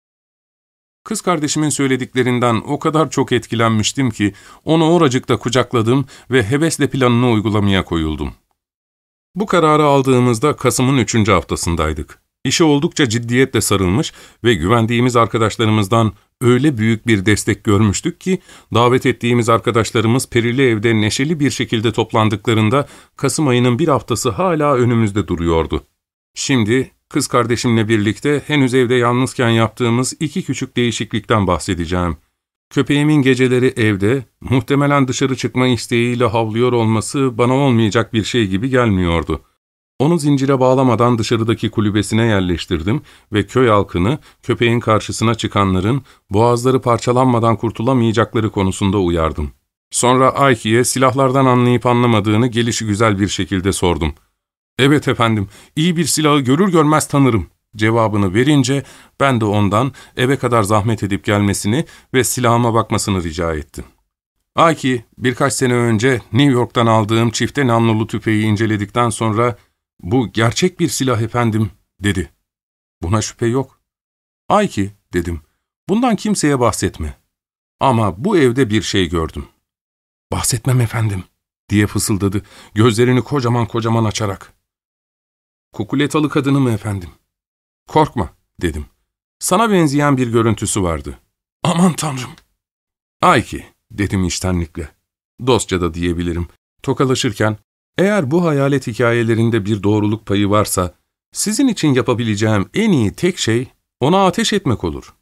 Kız kardeşimin söylediklerinden o kadar çok etkilenmiştim ki onu oracıkta kucakladım ve hevesle planını uygulamaya koyuldum. Bu kararı aldığımızda Kasım'ın üçüncü haftasındaydık. İşe oldukça ciddiyetle sarılmış ve güvendiğimiz arkadaşlarımızdan öyle büyük bir destek görmüştük ki davet ettiğimiz arkadaşlarımız perili evde neşeli bir şekilde toplandıklarında Kasım ayının bir haftası hala önümüzde duruyordu. Şimdi kız kardeşimle birlikte henüz evde yalnızken yaptığımız iki küçük değişiklikten bahsedeceğim. Köpeğimin geceleri evde, muhtemelen dışarı çıkma isteğiyle havlıyor olması bana olmayacak bir şey gibi gelmiyordu. Onu zincire bağlamadan dışarıdaki kulübesine yerleştirdim ve köy halkını köpeğin karşısına çıkanların boğazları parçalanmadan kurtulamayacakları konusunda uyardım. Sonra Ayki'ye silahlardan anlayıp anlamadığını gelişigüzel bir şekilde sordum. ''Evet efendim, iyi bir silahı görür görmez tanırım.'' cevabını verince ben de ondan eve kadar zahmet edip gelmesini ve silahıma bakmasını rica ettim. Ayki, birkaç sene önce New York'tan aldığım çifte namlulu tüfeği inceledikten sonra ''Bu gerçek bir silah efendim.'' dedi. ''Buna şüphe yok.'' ''Ayki'' dedim, ''bundan kimseye bahsetme. Ama bu evde bir şey gördüm.'' ''Bahsetmem efendim.'' diye fısıldadı, gözlerini kocaman kocaman açarak. ''Kukuletalı kadını mı efendim?'' ''Korkma.'' dedim. ''Sana benzeyen bir görüntüsü vardı.'' ''Aman tanrım!'' ''Ayki'' dedim içtenlikle. Dostça da diyebilirim. Tokalaşırken, eğer bu hayalet hikayelerinde bir doğruluk payı varsa, sizin için yapabileceğim en iyi tek şey ona ateş etmek olur.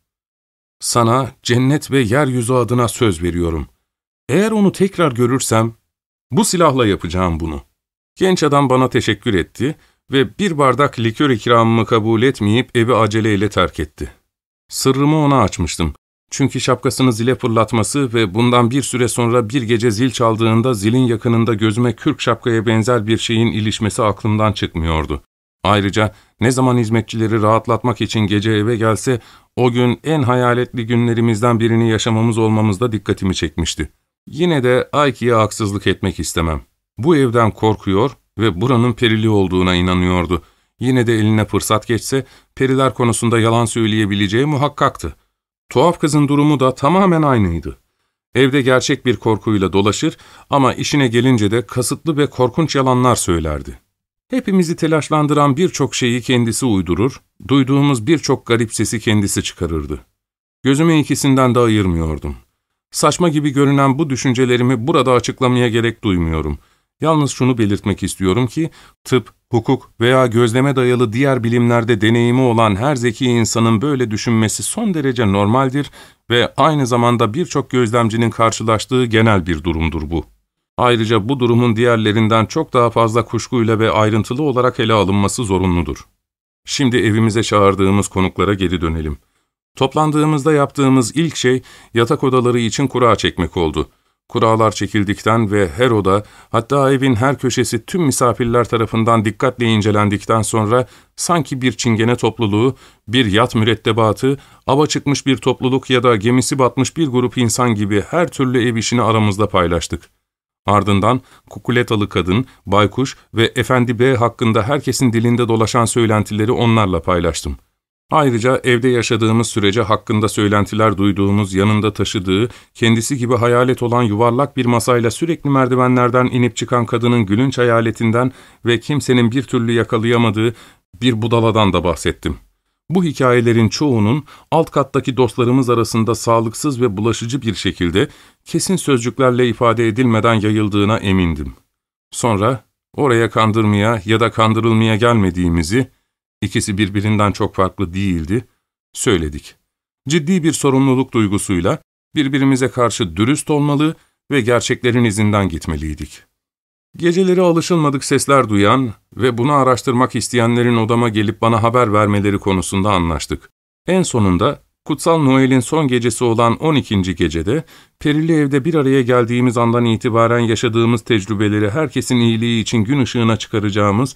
Sana cennet ve yeryüzü adına söz veriyorum. Eğer onu tekrar görürsem, bu silahla yapacağım bunu. Genç adam bana teşekkür etti ve bir bardak likör ikramımı kabul etmeyip evi aceleyle terk etti. Sırrımı ona açmıştım. Çünkü şapkasını zile fırlatması ve bundan bir süre sonra bir gece zil çaldığında zilin yakınında gözüme kürk şapkaya benzer bir şeyin ilişmesi aklımdan çıkmıyordu. Ayrıca ne zaman hizmetçileri rahatlatmak için gece eve gelse, o gün en hayaletli günlerimizden birini yaşamamız olmamızda dikkatimi çekmişti. Yine de Ayki'ye haksızlık etmek istemem. Bu evden korkuyor ve buranın perili olduğuna inanıyordu. Yine de eline fırsat geçse, periler konusunda yalan söyleyebileceği muhakkaktı. Tuhaf kızın durumu da tamamen aynıydı. Evde gerçek bir korkuyla dolaşır ama işine gelince de kasıtlı ve korkunç yalanlar söylerdi. Hepimizi telaşlandıran birçok şeyi kendisi uydurur, duyduğumuz birçok garip sesi kendisi çıkarırdı. Gözümü ikisinden de ayırmıyordum. Saçma gibi görünen bu düşüncelerimi burada açıklamaya gerek duymuyorum. Yalnız şunu belirtmek istiyorum ki, tıp, hukuk veya gözleme dayalı diğer bilimlerde deneyimi olan her zeki insanın böyle düşünmesi son derece normaldir ve aynı zamanda birçok gözlemcinin karşılaştığı genel bir durumdur bu. Ayrıca bu durumun diğerlerinden çok daha fazla kuşkuyla ve ayrıntılı olarak ele alınması zorunludur. Şimdi evimize çağırdığımız konuklara geri dönelim. Toplandığımızda yaptığımız ilk şey yatak odaları için kura çekmek oldu. Kuralar çekildikten ve her oda, hatta evin her köşesi tüm misafirler tarafından dikkatle incelendikten sonra sanki bir çingene topluluğu, bir yat mürettebatı, ava çıkmış bir topluluk ya da gemisi batmış bir grup insan gibi her türlü ev işini aramızda paylaştık. Ardından kukuletalı kadın, baykuş ve efendi bey hakkında herkesin dilinde dolaşan söylentileri onlarla paylaştım. Ayrıca evde yaşadığımız sürece hakkında söylentiler duyduğumuz, yanında taşıdığı, kendisi gibi hayalet olan yuvarlak bir masayla sürekli merdivenlerden inip çıkan kadının gülünç hayaletinden ve kimsenin bir türlü yakalayamadığı bir budaladan da bahsettim. Bu hikayelerin çoğunun alt kattaki dostlarımız arasında sağlıksız ve bulaşıcı bir şekilde kesin sözcüklerle ifade edilmeden yayıldığına emindim. Sonra oraya kandırmaya ya da kandırılmaya gelmediğimizi, İkisi birbirinden çok farklı değildi, söyledik. Ciddi bir sorumluluk duygusuyla birbirimize karşı dürüst olmalı ve gerçeklerin izinden gitmeliydik. Geceleri alışılmadık sesler duyan ve bunu araştırmak isteyenlerin odama gelip bana haber vermeleri konusunda anlaştık. En sonunda Kutsal Noel'in son gecesi olan on ikinci gecede, perili evde bir araya geldiğimiz andan itibaren yaşadığımız tecrübeleri herkesin iyiliği için gün ışığına çıkaracağımız,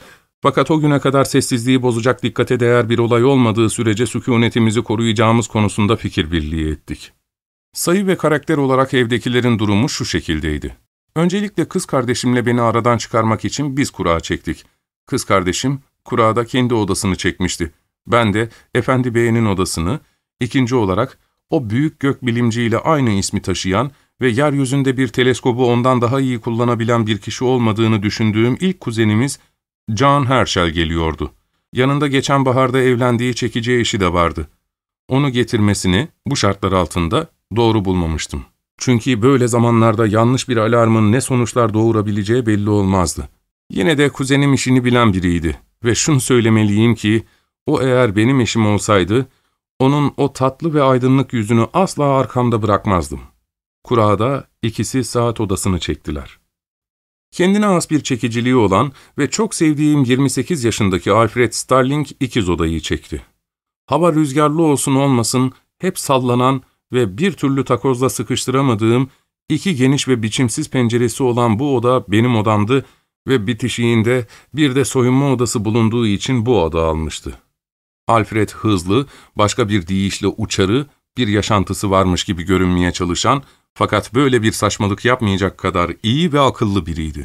Fakat o güne kadar sessizliği bozacak dikkate değer bir olay olmadığı sürece sükûnetimizi koruyacağımız konusunda fikir birliği ettik. Sayı ve karakter olarak evdekilerin durumu şu şekildeydi. Öncelikle kız kardeşimle beni aradan çıkarmak için biz kurağa çektik. Kız kardeşim kurağda kendi odasını çekmişti. Ben de Efendi Bey'in odasını, ikinci olarak o büyük gökbilimciyle aynı ismi taşıyan ve yeryüzünde bir teleskobu ondan daha iyi kullanabilen bir kişi olmadığını düşündüğüm ilk kuzenimiz John Herschel geliyordu. Yanında geçen baharda evlendiği çekici eşi de vardı. Onu getirmesini bu şartlar altında doğru bulmamıştım. Çünkü böyle zamanlarda yanlış bir alarmın ne sonuçlar doğurabileceği belli olmazdı. Yine de kuzenim işini bilen biriydi ve şunu söylemeliyim ki, o eğer benim eşim olsaydı, onun o tatlı ve aydınlık yüzünü asla arkamda bırakmazdım. Kurağda ikisi saat odasını çektiler. Kendine has bir çekiciliği olan ve çok sevdiğim yirmi sekiz yaşındaki Alfred Starling ikiz odayı çekti. Hava rüzgarlı olsun olmasın hep sallanan ve bir türlü takozla sıkıştıramadığım iki geniş ve biçimsiz penceresi olan bu oda benim odamdı ve bitişiğinde bir de soyunma odası bulunduğu için bu oda almıştı. Alfred hızlı, başka bir deyişle uçarı, bir yaşantısı varmış gibi görünmeye çalışan, fakat böyle bir saçmalık yapmayacak kadar iyi ve akıllı biriydi.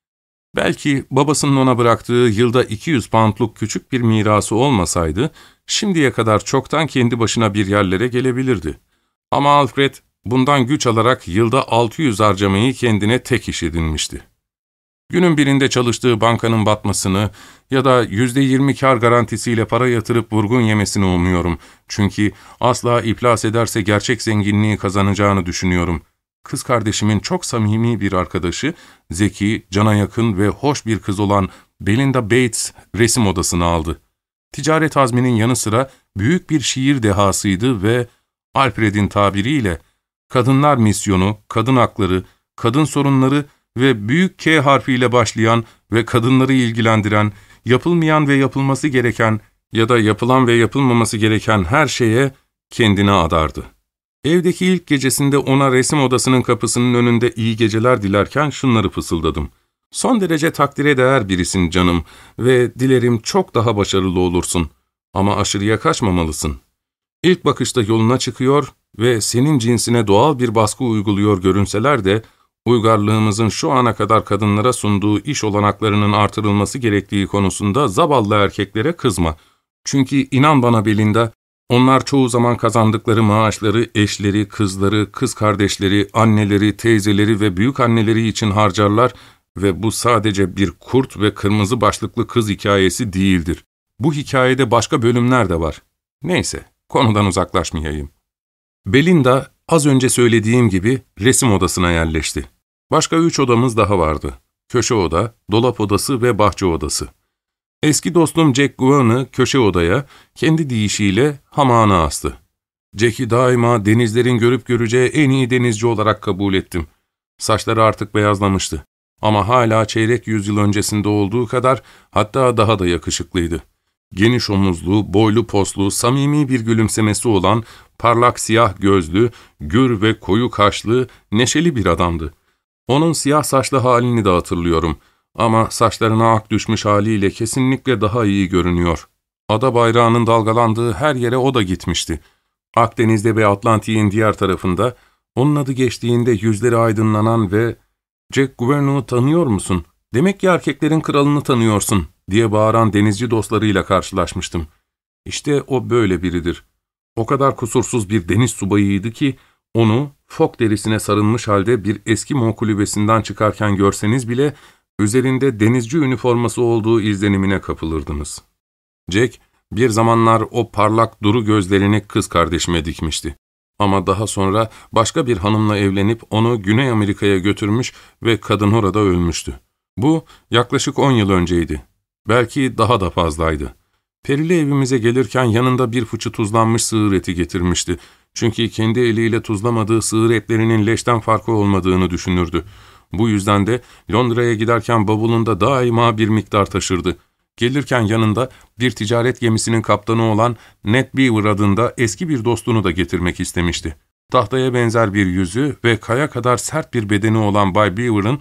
Belki babasının ona bıraktığı yılda iki yüz poundluk küçük bir mirası olmasaydı, şimdiye kadar çoktan kendi başına bir yerlere gelebilirdi. Ama Alfred, bundan güç alarak yılda altı yüz harcamayı kendine tek iş edinmişti. Günün birinde çalıştığı bankanın batmasını ya da yüzde yirmi kar garantisiyle para yatırıp vurgun yemesini umuyorum. Çünkü asla iflas ederse gerçek zenginliği kazanacağını düşünüyorum. Kız kardeşimin çok samimi bir arkadaşı, zeki, cana yakın ve hoş bir kız olan Belinda Bates resim odasını aldı. Ticaret azminin yanı sıra büyük bir şiir dehasıydı ve Alfred'in tabiriyle kadınlar misyonu, kadın hakları, kadın sorunları ve büyük K harfiyle başlayan ve kadınları ilgilendiren, yapılmayan ve yapılması gereken ya da yapılan ve yapılmaması gereken her şeye kendini adardı. Evdeki ilk gecesinde ona resim odasının kapısının önünde iyi geceler dilerken şunları fısıldadım. Son derece takdire değer birisin canım ve dilerim çok daha başarılı olursun. Ama aşırıya kaçmamalısın. İlk bakışta yoluna çıkıyor ve senin cinsine doğal bir baskı uyguluyor görünseler de, uygarlığımızın şu ana kadar kadınlara sunduğu iş olanaklarının artırılması gerektiği konusunda zavallı erkeklere kızma. Çünkü inan bana Belinda, onlar çoğu zaman kazandıkları maaşları eşleri, kızları, kız kardeşleri, anneleri, teyzeleri ve büyükanneleri için harcarlar ve bu sadece bir kurt ve kırmızı başlıklı kız hikayesi değildir. Bu hikayede başka bölümler de var. Neyse, konudan uzaklaşmayayım. Belinda, az önce söylediğim gibi resim odasına yerleşti. Başka üç odamız daha vardı. Köşe oda, dolap odası ve bahçe odası. Eski dostum Jack Guan'ı köşe odaya, kendi deyişiyle hamağına astı. Jack'i daima denizlerin görüp göreceği en iyi denizci olarak kabul ettim. Saçları artık beyazlamıştı. Ama hala çeyrek yüzyıl öncesinde olduğu kadar, hatta daha da yakışıklıydı. Geniş omuzlu, boylu poslu, samimi bir gülümsemesi olan, parlak siyah gözlü, gür ve koyu kaşlı, neşeli bir adamdı. Onun siyah saçlı halini de hatırlıyorum. Ama saçlarına ak düşmüş haliyle kesinlikle daha iyi görünüyor. Ada bayrağının dalgalandığı her yere o da gitmişti. Akdeniz'de ve Atlantik'in diğer tarafında, onun adı geçtiğinde yüzleri aydınlanan ve ''Jack Guverneau'u tanıyor musun? Demek ki erkeklerin kralını tanıyorsun.'' diye bağıran denizci dostlarıyla karşılaşmıştım. İşte o böyle biridir. O kadar kusursuz bir deniz subayıydı ki, onu fok derisine sarılmış halde bir Eskimo kulübesinden çıkarken görseniz bile, üzerinde denizci üniforması olduğu izlenimine kapılırdınız. Jack, bir zamanlar o parlak duru gözlerini kız kardeşime dikmişti. Ama daha sonra başka bir hanımla evlenip onu Güney Amerika'ya götürmüş ve kadın orada ölmüştü. Bu yaklaşık on yıl önceydi. Belki daha da fazlaydı. Perili evimize gelirken yanında bir fıçı tuzlanmış sığır eti getirmişti. Çünkü kendi eliyle tuzlamadığı sığır etlerinin leşten farkı olmadığını düşünürdü. Bu yüzden de Londra'ya giderken bavulunda daima bir miktar taşırdı. Gelirken yanında bir ticaret gemisinin kaptanı olan Ned Beaver adında eski bir dostunu da getirmek istemişti. Tahtaya benzer bir yüzü ve kaya kadar sert bir bedeni olan Bay Beaver'ın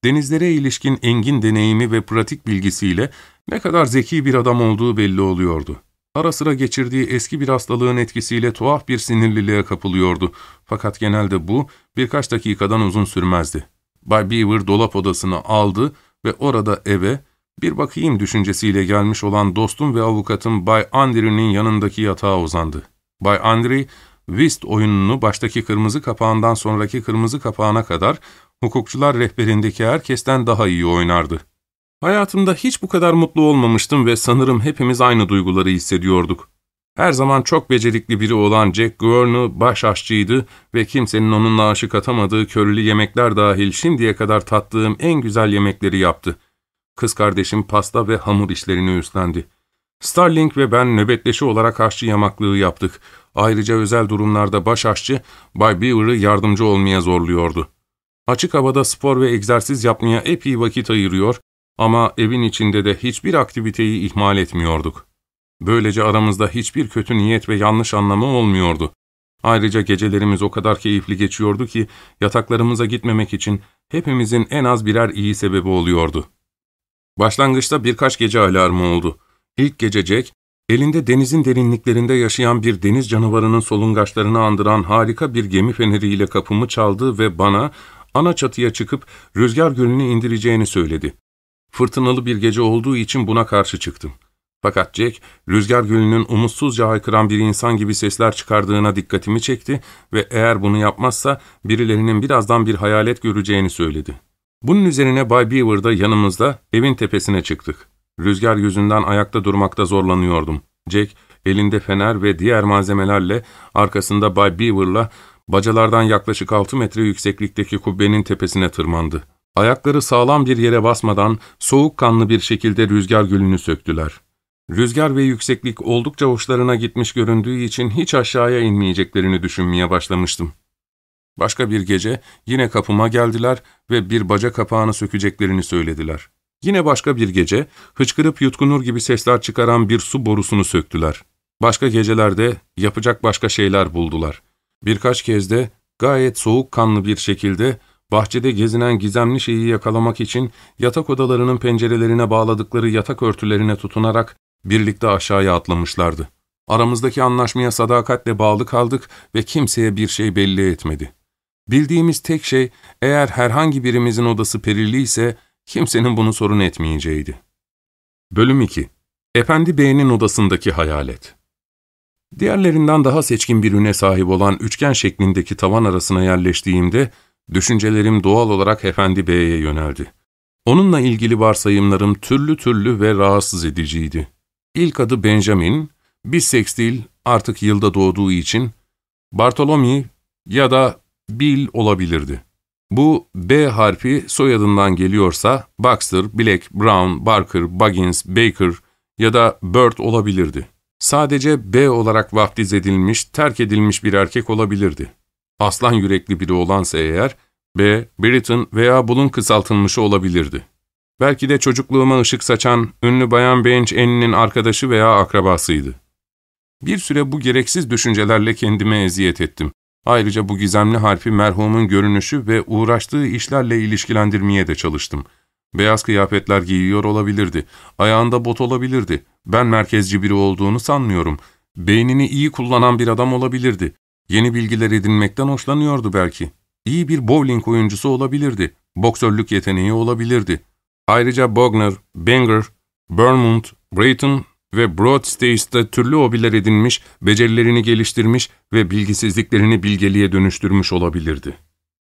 denizlere ilişkin engin deneyimi ve pratik bilgisiyle ne kadar zeki bir adam olduğu belli oluyordu. Ara sıra geçirdiği eski bir hastalığın etkisiyle tuhaf bir sinirliliğe kapılıyordu. Fakat genelde bu birkaç dakikadan uzun sürmezdi. Bay Beaver dolap odasını aldı ve orada eve, bir bakayım düşüncesiyle gelmiş olan dostum ve avukatım Bay Andrew'nin yanındaki yatağa uzandı. Bay Andrew, whist oyununu baştaki kırmızı kapağından sonraki kırmızı kapağına kadar hukukçular rehberindeki herkesten daha iyi oynardı. Hayatımda hiç bu kadar mutlu olmamıştım ve sanırım hepimiz aynı duyguları hissediyorduk. Her zaman çok becerikli biri olan Jack Gurney baş aşçıydı ve kimsenin onunla aşık atamadığı körülü yemekler dahil şimdiye kadar tattığım en güzel yemekleri yaptı. Kız kardeşim pasta ve hamur işlerini üstlendi. Starling ve ben nöbetleşi olarak aşçı yamaklığı yaptık. Ayrıca özel durumlarda baş aşçı Bay Beaver'ı yardımcı olmaya zorluyordu. Açık havada spor ve egzersiz yapmaya epey vakit ayırıyor ama evin içinde de hiçbir aktiviteyi ihmal etmiyorduk. Böylece aramızda hiçbir kötü niyet ve yanlış anlama olmuyordu. Ayrıca gecelerimiz o kadar keyifli geçiyordu ki yataklarımıza gitmemek için hepimizin en az birer iyi sebebi oluyordu. Başlangıçta birkaç gece alarmı oldu. İlk gece Jack, elinde denizin derinliklerinde yaşayan bir deniz canavarının solungaçlarını andıran harika bir gemi feneriyle kapımı çaldı ve bana ana çatıya çıkıp rüzgar gölünü indireceğini söyledi. Fırtınalı bir gece olduğu için buna karşı çıktım. Fakat Jack, rüzgar gölünün umutsuzca haykıran bir insan gibi sesler çıkardığına dikkatimi çekti ve eğer bunu yapmazsa birilerinin birazdan bir hayalet göreceğini söyledi. Bunun üzerine Bay Beaver da yanımızda evin tepesine çıktık. Rüzgar yüzünden ayakta durmakta zorlanıyordum. Jack, elinde fener ve diğer malzemelerle arkasında Bay Beaver'la bacalardan yaklaşık altı metre yükseklikteki kubbenin tepesine tırmandı. Ayakları sağlam bir yere basmadan soğukkanlı bir şekilde rüzgar gölünü söktüler. Rüzgar ve yükseklik oldukça hoşlarına gitmiş göründüğü için hiç aşağıya inmeyeceklerini düşünmeye başlamıştım. Başka bir gece yine kapıma geldiler ve bir baca kapağını sökeceklerini söylediler. Yine başka bir gece hıçkırıp yutkunur gibi sesler çıkaran bir su borusunu söktüler. Başka gecelerde yapacak başka şeyler buldular. Birkaç kez de gayet soğukkanlı bir şekilde bahçede gezinen gizemli şeyi yakalamak için yatak odalarının pencerelerine bağladıkları yatak örtülerine tutunarak birlikte aşağıya atlamışlardı. Aramızdaki anlaşmaya sadakatle bağlı kaldık ve kimseye bir şey belli etmedi. Bildiğimiz tek şey, eğer herhangi birimizin odası perili ise kimsenin bunu sorun etmeyeceğiydi. Bölüm iki. Efendi Bey'in odasındaki hayalet. Diğerlerinden daha seçkin bir üne sahip olan üçgen şeklindeki tavan arasına yerleştiğimde, düşüncelerim doğal olarak Efendi Bey'e yöneldi. Onunla ilgili varsayımlarım türlü türlü ve rahatsız ediciydi. İlk adı Benjamin, bisekstil, artık yılda doğduğu için Bartholomew ya da Bill olabilirdi. Bu B harfi soyadından geliyorsa Baxter, Black, Brown, Barker, Buggins, Baker ya da Bird olabilirdi. Sadece B olarak vaftiz edilmiş, terk edilmiş bir erkek olabilirdi. Aslan yürekli biri olansa eğer, B, Britton veya Bull'un kısaltılmışı olabilirdi. Belki de çocukluğuma ışık saçan ünlü Bayan Bench Annie'nin arkadaşı veya akrabasıydı. Bir süre bu gereksiz düşüncelerle kendime eziyet ettim. Ayrıca bu gizemli harfi merhumun görünüşü ve uğraştığı işlerle ilişkilendirmeye de çalıştım. Beyaz kıyafetler giyiyor olabilirdi, ayağında bot olabilirdi. Ben merkezci biri olduğunu sanmıyorum. Beynini iyi kullanan bir adam olabilirdi. Yeni bilgiler edinmekten hoşlanıyordu belki. İyi bir bowling oyuncusu olabilirdi. Boksörlük yeteneği olabilirdi. Ayrıca Bogner, Banger, Bournemouth, Brayton ve Broadstaice'de türlü hobiler edinmiş, becerilerini geliştirmiş ve bilgisizliklerini bilgeliğe dönüştürmüş olabilirdi.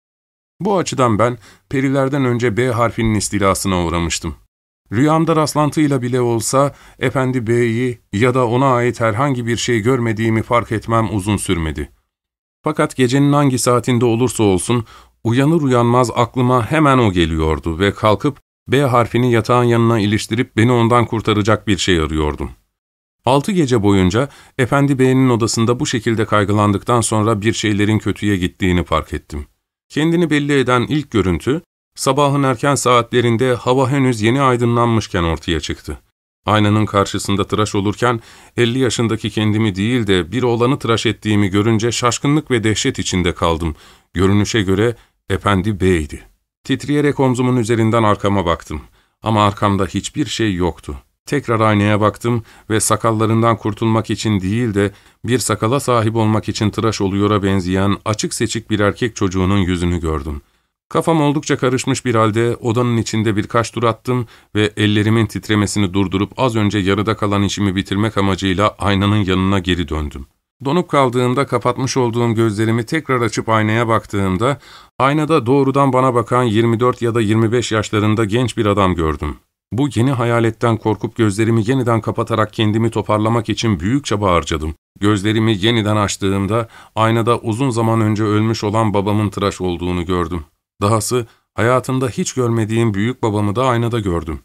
Bu açıdan ben, perilerden önce B harfinin istilasına uğramıştım. Rüyamda rastlantıyla bile olsa, Efendi Bey'i ya da ona ait herhangi bir şey görmediğimi fark etmem uzun sürmedi. Fakat gecenin hangi saatinde olursa olsun, uyanır uyanmaz aklıma hemen o geliyordu ve kalkıp B harfini yatağın yanına iliştirip beni ondan kurtaracak bir şey arıyordum. Altı gece boyunca Efendi Bey'in odasında bu şekilde kaygılandıktan sonra bir şeylerin kötüye gittiğini fark ettim. Kendini belli eden ilk görüntü, sabahın erken saatlerinde hava henüz yeni aydınlanmışken ortaya çıktı. Aynanın karşısında tıraş olurken elli yaşındaki kendimi değil de bir oğlanı tıraş ettiğimi görünce şaşkınlık ve dehşet içinde kaldım. Görünüşe göre Efendi Bey'di. Titreyerek omzumun üzerinden arkama baktım. Ama arkamda hiçbir şey yoktu. Tekrar aynaya baktım ve sakallarından kurtulmak için değil de bir sakala sahip olmak için tıraş oluyora benzeyen açık seçik bir erkek çocuğunun yüzünü gördüm. Kafam oldukça karışmış bir halde odanın içinde birkaç tur attım ve ellerimin titremesini durdurup az önce yarıda kalan işimi bitirmek amacıyla aynanın yanına geri döndüm. Donup kaldığımda kapatmış olduğum gözlerimi tekrar açıp aynaya baktığımda, aynada doğrudan bana bakan yirmi dört ya da yirmi beş yaşlarında genç bir adam gördüm. Bu yeni hayaletten korkup gözlerimi yeniden kapatarak kendimi toparlamak için büyük çaba harcadım. Gözlerimi yeniden açtığımda, aynada uzun zaman önce ölmüş olan babamın tıraş olduğunu gördüm. Dahası, hayatımda hiç görmediğim büyük babamı da aynada gördüm.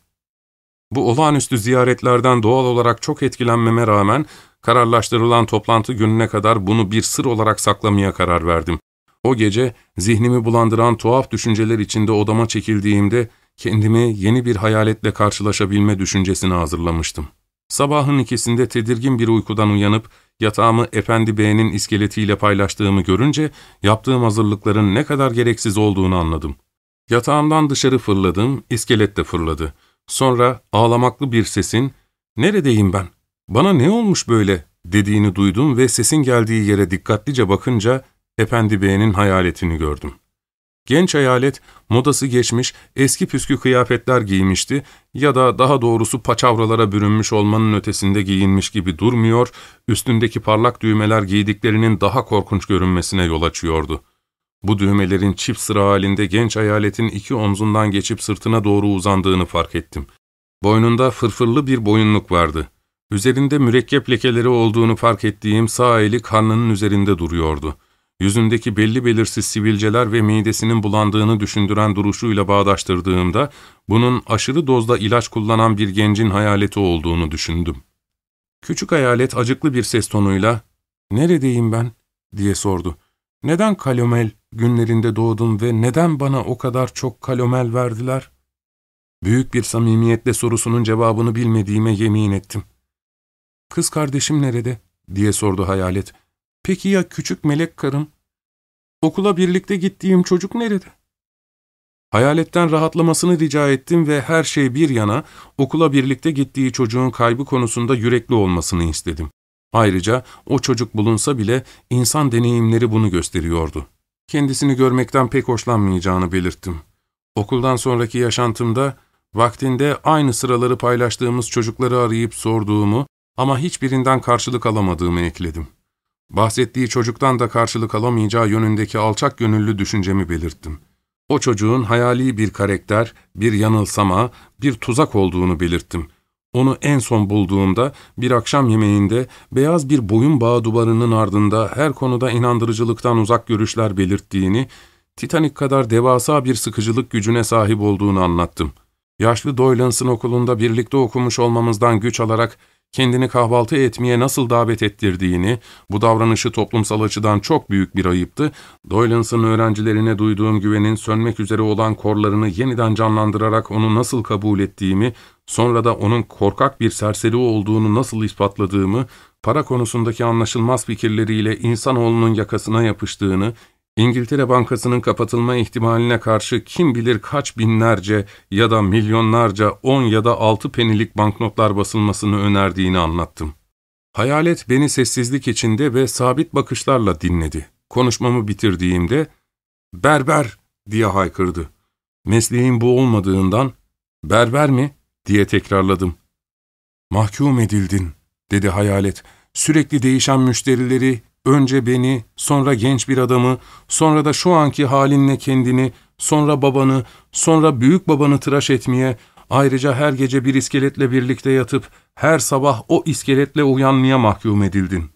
Bu olağanüstü ziyaretlerden doğal olarak çok etkilenmeme rağmen, kararlaştırılan toplantı gününe kadar bunu bir sır olarak saklamaya karar verdim. O gece, zihnimi bulandıran tuhaf düşünceler içinde odama çekildiğimde, kendimi yeni bir hayaletle karşılaşabilme düşüncesine hazırlamıştım. Sabahın ikisinde tedirgin bir uykudan uyanıp, yatağımı Efendi Bey'in iskeletiyle paylaştığımı görünce, yaptığım hazırlıkların ne kadar gereksiz olduğunu anladım. Yatağımdan dışarı fırladım, iskelet de fırladı. Sonra ağlamaklı bir sesin, "Neredeyim ben? Bana ne olmuş böyle?" dediğini duydum ve sesin geldiği yere dikkatlice bakınca, Efendi Bey'in hayaletini gördüm. Genç hayalet, modası geçmiş, eski püskü kıyafetler giymişti ya da daha doğrusu paçavralara bürünmüş olmanın ötesinde giyinmiş gibi durmuyor, üstündeki parlak düğmeler giydiklerinin daha korkunç görünmesine yol açıyordu. Bu düğmelerin çift sıra halinde genç hayaletin iki omzundan geçip sırtına doğru uzandığını fark ettim. Boynunda fırfırlı bir boyunluk vardı. Üzerinde mürekkep lekeleri olduğunu fark ettiğim sağ eli karnının üzerinde duruyordu. Yüzündeki belli belirsiz sivilceler ve midesinin bulandığını düşündüren duruşuyla bağdaştırdığımda, bunun aşırı dozda ilaç kullanan bir gencin hayaleti olduğunu düşündüm. Küçük hayalet acıklı bir ses tonuyla, "Neredeyim ben?" diye sordu. "Neden kalomel günlerinde doğdum ve neden bana o kadar çok kalomel verdiler?" Büyük bir samimiyetle sorusunun cevabını bilmediğime yemin ettim. "Kız kardeşim nerede?" diye sordu hayalet. "Peki ya küçük melek karım? Okula birlikte gittiğim çocuk nerede?" Hayaletten rahatlamasını rica ettim ve her şey bir yana, okula birlikte gittiği çocuğun kaybı konusunda yürekli olmasını istedim. Ayrıca o çocuk bulunsa bile insan deneyimleri bunu gösteriyordu. Kendisini görmekten pek hoşlanmayacağını belirttim. Okuldan sonraki yaşantımda, vaktinde aynı sıraları paylaştığımız çocukları arayıp sorduğumu ama hiçbirinden karşılık alamadığımı ekledim. Bahsettiği çocuktan da karşılık alamayacağı yönündeki alçak gönüllü düşüncemi belirttim. O çocuğun hayali bir karakter, bir yanılsama, bir tuzak olduğunu belirttim. Onu en son bulduğumda bir akşam yemeğinde beyaz bir boyun bağı duvarının ardında her konuda inandırıcılıktan uzak görüşler belirttiğini, Titanic kadar devasa bir sıkıcılık gücüne sahip olduğunu anlattım. Yaşlı Doylands'ın okulunda birlikte okumuş olmamızdan güç alarak kendini kahvaltı etmeye nasıl davet ettirdiğini, bu davranışı toplumsal açıdan çok büyük bir ayıptı, Doylands'ın öğrencilerine duyduğum güvenin sönmek üzere olan korlarını yeniden canlandırarak onu nasıl kabul ettiğimi, sonra da onun korkak bir serseri olduğunu nasıl ispatladığımı, para konusundaki anlaşılmaz fikirleriyle insanoğlunun yakasına yapıştığını, İngiltere Bankası'nın kapatılma ihtimaline karşı kim bilir kaç binlerce ya da milyonlarca on ya da altı penilik banknotlar basılmasını önerdiğini anlattım. Hayalet beni sessizlik içinde ve sabit bakışlarla dinledi. Konuşmamı bitirdiğimde, "Berber!" diye haykırdı. Mesleğim bu olmadığından, "Berber mi?" diye tekrarladım. "Mahkum edildin," dedi hayalet. "Sürekli değişen müşterileri, önce beni, sonra genç bir adamı, sonra da şu anki halinle kendini, sonra babanı, sonra büyük babanı tıraş etmeye, ayrıca her gece bir iskeletle birlikte yatıp, her sabah o iskeletle uyanmaya mahkum edildin."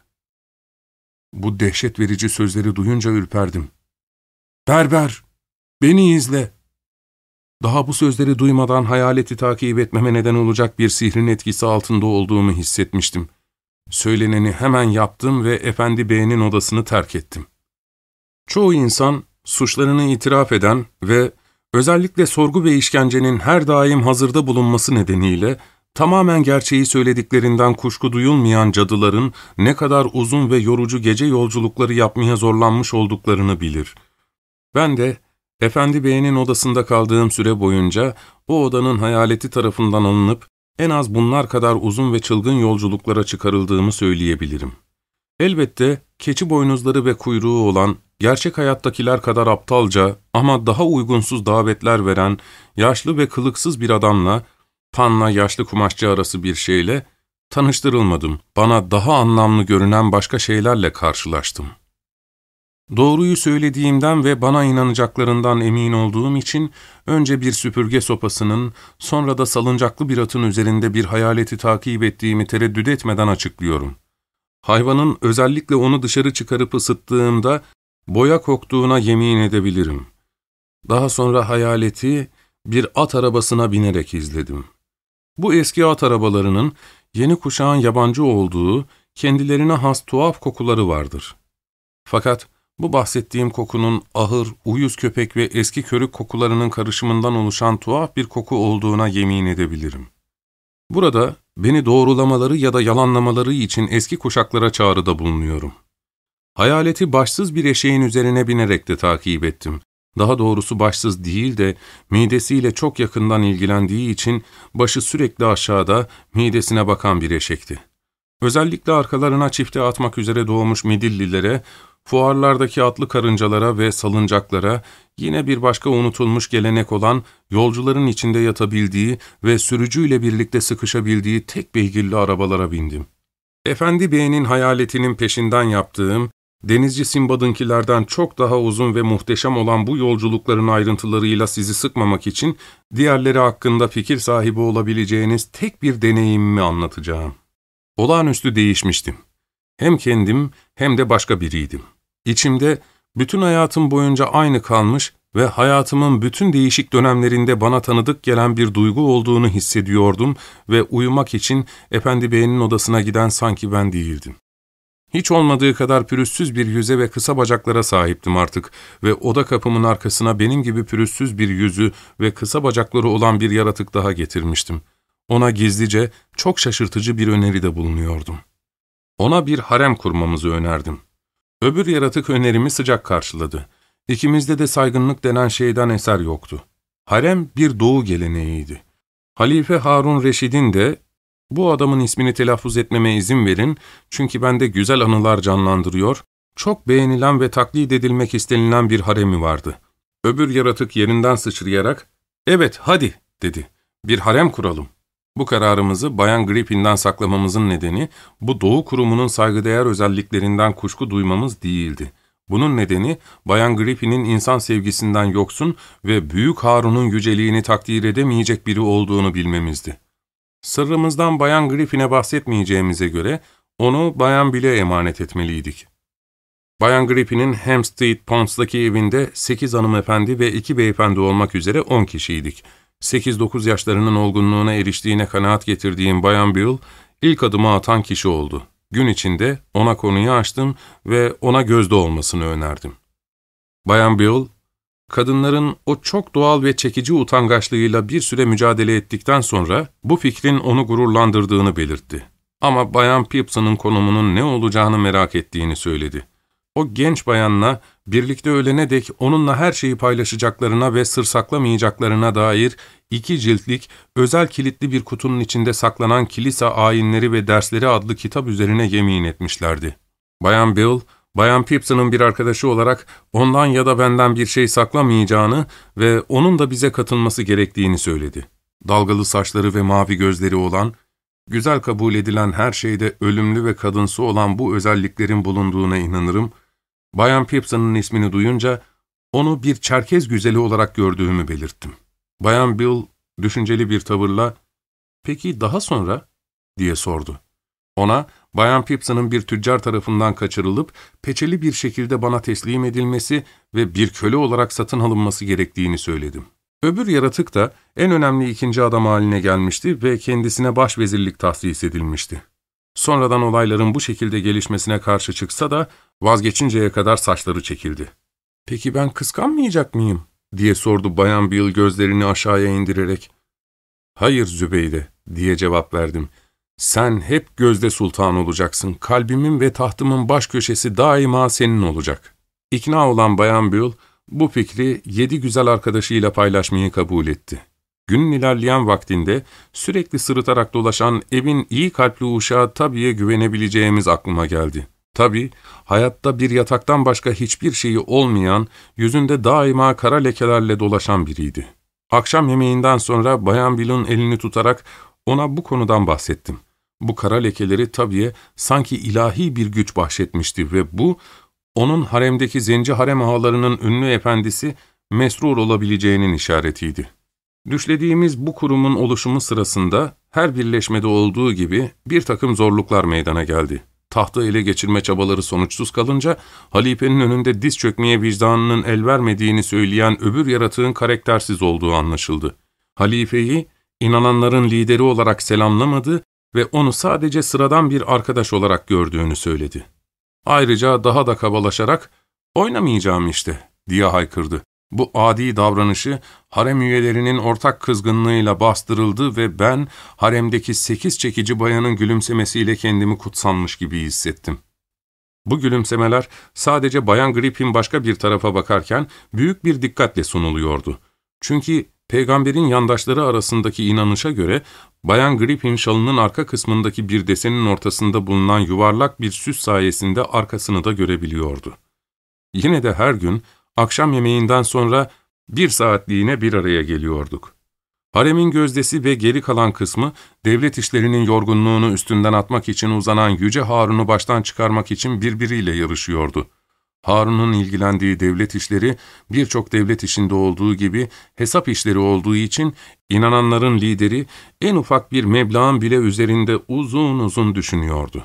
Bu dehşet verici sözleri duyunca ürperdim. "Berber, beni izle." Daha bu sözleri duymadan hayaleti takip etmeme neden olacak bir sihrin etkisi altında olduğumu hissetmiştim. Söyleneni hemen yaptım ve Efendi Bey'in odasını terk ettim. Çoğu insan, suçlarını itiraf eden ve özellikle sorgu ve işkencenin her daim hazırda bulunması nedeniyle, tamamen gerçeği söylediklerinden kuşku duyulmayan cadıların ne kadar uzun ve yorucu gece yolculukları yapmaya zorlanmış olduklarını bilir. Ben de, Efendi Bey'in odasında kaldığım süre boyunca o odanın hayaleti tarafından alınıp en az bunlar kadar uzun ve çılgın yolculuklara çıkarıldığımı söyleyebilirim. Elbette keçi boynuzları ve kuyruğu olan, gerçek hayattakiler kadar aptalca ama daha uygunsuz davetler veren, yaşlı ve kılıksız bir adamla, panla yaşlı kumaşçı arası bir şeyle tanıştırılmadım. Bana daha anlamlı görünen başka şeylerle karşılaştım. Doğruyu söylediğimden ve bana inanacaklarından emin olduğum için önce bir süpürge sopasının, sonra da salıncaklı bir atın üzerinde bir hayaleti takip ettiğimi tereddüt etmeden açıklıyorum. Hayvanın özellikle onu dışarı çıkarıp ısıttığımda boya koktuğuna yemin edebilirim. Daha sonra hayaleti bir at arabasına binerek izledim. Bu eski at arabalarının yeni kuşağın yabancı olduğu, kendilerine has tuhaf kokuları vardır. Fakat bu bahsettiğim kokunun ahır, uyuz köpek ve eski körük kokularının karışımından oluşan tuhaf bir koku olduğuna yemin edebilirim. Burada beni doğrulamaları ya da yalanlamaları için eski kuşaklara çağrıda bulunuyorum. Hayaleti başsız bir eşeğin üzerine binerek de takip ettim. Daha doğrusu başsız değil de midesiyle çok yakından ilgilendiği için başı sürekli aşağıda, midesine bakan bir eşekti. Özellikle arkalarına çifte atmak üzere doğmuş midillilere, fuarlardaki atlı karıncalara ve salıncaklara, yine bir başka unutulmuş gelenek olan yolcuların içinde yatabildiği ve sürücüyle birlikte sıkışabildiği tek beygirli arabalara bindim. Efendi Bey'in hayaletinin peşinden yaptığım, denizci Simbad'ınkilerden çok daha uzun ve muhteşem olan bu yolculukların ayrıntılarıyla sizi sıkmamak için diğerleri hakkında fikir sahibi olabileceğiniz tek bir deneyimimi anlatacağım. Olağanüstü değişmiştim. Hem kendim hem de başka biriydim. İçimde bütün hayatım boyunca aynı kalmış ve hayatımın bütün değişik dönemlerinde bana tanıdık gelen bir duygu olduğunu hissediyordum ve uyumak için Efendi Bey'in odasına giden sanki ben değildim. Hiç olmadığı kadar pürüzsüz bir yüze ve kısa bacaklara sahiptim artık ve oda kapımın arkasına benim gibi pürüzsüz bir yüzü ve kısa bacakları olan bir yaratık daha getirmiştim. Ona gizlice çok şaşırtıcı bir öneride bulunuyordum. Ona bir harem kurmamızı önerdim. Öbür yaratık önerimi sıcak karşıladı. İkimizde de saygınlık denen şeyden eser yoktu. Harem bir doğu geleneğiydi. Halife Harun Reşid'in de, bu adamın ismini telaffuz etmeme izin verin çünkü bende güzel anılar canlandırıyor, çok beğenilen ve taklit edilmek istenilen bir haremi vardı. Öbür yaratık yerinden sıçrayarak, ''Evet, hadi'' dedi, ''bir harem kuralım.'' Bu kararımızı Bayan Gripin'den saklamamızın nedeni, bu doğu kurumunun saygıdeğer özelliklerinden kuşku duymamız değildi. Bunun nedeni, Bayan Gripin'in insan sevgisinden yoksun ve Büyük Harun'un yüceliğini takdir edemeyecek biri olduğunu bilmemizdi. Sırrımızdan Bayan Gripin'e bahsetmeyeceğimize göre, onu Bayan Bill'e emanet etmeliydik. Bayan Gripin'in Hampstead Ponds'daki evinde sekiz hanımefendi ve iki beyefendi olmak üzere on kişiydik. sekiz dokuz yaşlarının olgunluğuna eriştiğine kanaat getirdiğim Bayan Bill, ilk adımı atan kişi oldu. Gün içinde ona konuyu açtım ve ona gözde olmasını önerdim. Bayan Bill, kadınların o çok doğal ve çekici utangaçlığıyla bir süre mücadele ettikten sonra bu fikrin onu gururlandırdığını belirtti. Ama Bayan Pipson'ın konumunun ne olacağını merak ettiğini söyledi. O genç bayanla birlikte ölene dek onunla her şeyi paylaşacaklarına ve sır saklamayacaklarına dair iki ciltlik, özel kilitli bir kutunun içinde saklanan Kilise Ayinleri ve Dersleri adlı kitap üzerine yemin etmişlerdi. Bayan Bill, Bayan Pipson'ın bir arkadaşı olarak ondan ya da benden bir şey saklamayacağını ve onun da bize katılması gerektiğini söyledi. Dalgalı saçları ve mavi gözleri olan, güzel kabul edilen her şeyde ölümlü ve kadınsı olan bu özelliklerin bulunduğuna inanırım. Bayan Pipson'ın ismini duyunca onu bir Çerkez güzeli olarak gördüğümü belirttim. Bayan Bill düşünceli bir tavırla, ''Peki daha sonra?'' diye sordu. Ona, Bayan Pipson'ın bir tüccar tarafından kaçırılıp peçeli bir şekilde bana teslim edilmesi ve bir köle olarak satın alınması gerektiğini söyledim. Öbür yaratık da en önemli ikinci adam haline gelmişti ve kendisine başvezirlik tahsis edilmişti. Sonradan olayların bu şekilde gelişmesine karşı çıksa da vazgeçinceye kadar saçları çekildi. ''Peki ben kıskanmayacak mıyım?'' diye sordu Bayan Bill gözlerini aşağıya indirerek. ''Hayır Zübeyde'' diye cevap verdim. ''Sen hep gözde sultan olacaksın. Kalbimin ve tahtımın baş köşesi daima senin olacak.'' İkna olan Bayan Bill, Bu fikri yedi güzel arkadaşıyla paylaşmayı kabul etti. Günün ilerleyen vaktinde sürekli sırıtarak dolaşan evin iyi kalpli uşağı Tabi'ye güvenebileceğimiz aklıma geldi. Tabi, hayatta bir yataktan başka hiçbir şeyi olmayan, yüzünde daima kara lekelerle dolaşan biriydi. Akşam yemeğinden sonra Bayan Bill'in elini tutarak ona bu konudan bahsettim. Bu kara lekeleri Tabi'ye sanki ilahi bir güç bahşetmişti ve bu, onun haremdeki zenci harem ağalarının ünlü efendisi Mesrur olabileceğinin işaretiydi. Düşlediğimiz bu kurumun oluşumu sırasında her birleşmede olduğu gibi bir takım zorluklar meydana geldi. Tahtı ele geçirme çabaları sonuçsuz kalınca, halifenin önünde diz çökmeye vicdanının el vermediğini söyleyen öbür yaratığın karaktersiz olduğu anlaşıldı. Halifeyi, inananların lideri olarak selamlamadı ve onu sadece sıradan bir arkadaş olarak gördüğünü söyledi. Ayrıca daha da kabalaşarak, ''Oynamayacağım işte.'' diye haykırdı. Bu adi davranışı harem üyelerinin ortak kızgınlığıyla bastırıldı ve ben haremdeki sekiz çekici bayanın gülümsemesiyle kendimi kutsanmış gibi hissettim. Bu gülümsemeler sadece Bayan Grip'in başka bir tarafa bakarken büyük bir dikkatle sunuluyordu. Çünkü peygamberin yandaşları arasındaki inanışa göre Bayan Grip'in şalının arka kısmındaki bir desenin ortasında bulunan yuvarlak bir süs sayesinde arkasını da görebiliyordu. Yine de her gün akşam yemeğinden sonra bir saatliğine bir araya geliyorduk. Haremin gözdesi ve geri kalan kısmı, devlet işlerinin yorgunluğunu üstünden atmak için uzanan Yüce Harun'u baştan çıkarmak için birbiriyle yarışıyordu. Harun'un ilgilendiği devlet işleri, birçok devlet işinde olduğu gibi hesap işleri olduğu için, inananların lideri, en ufak bir meblağın bile üzerinde uzun uzun düşünüyordu.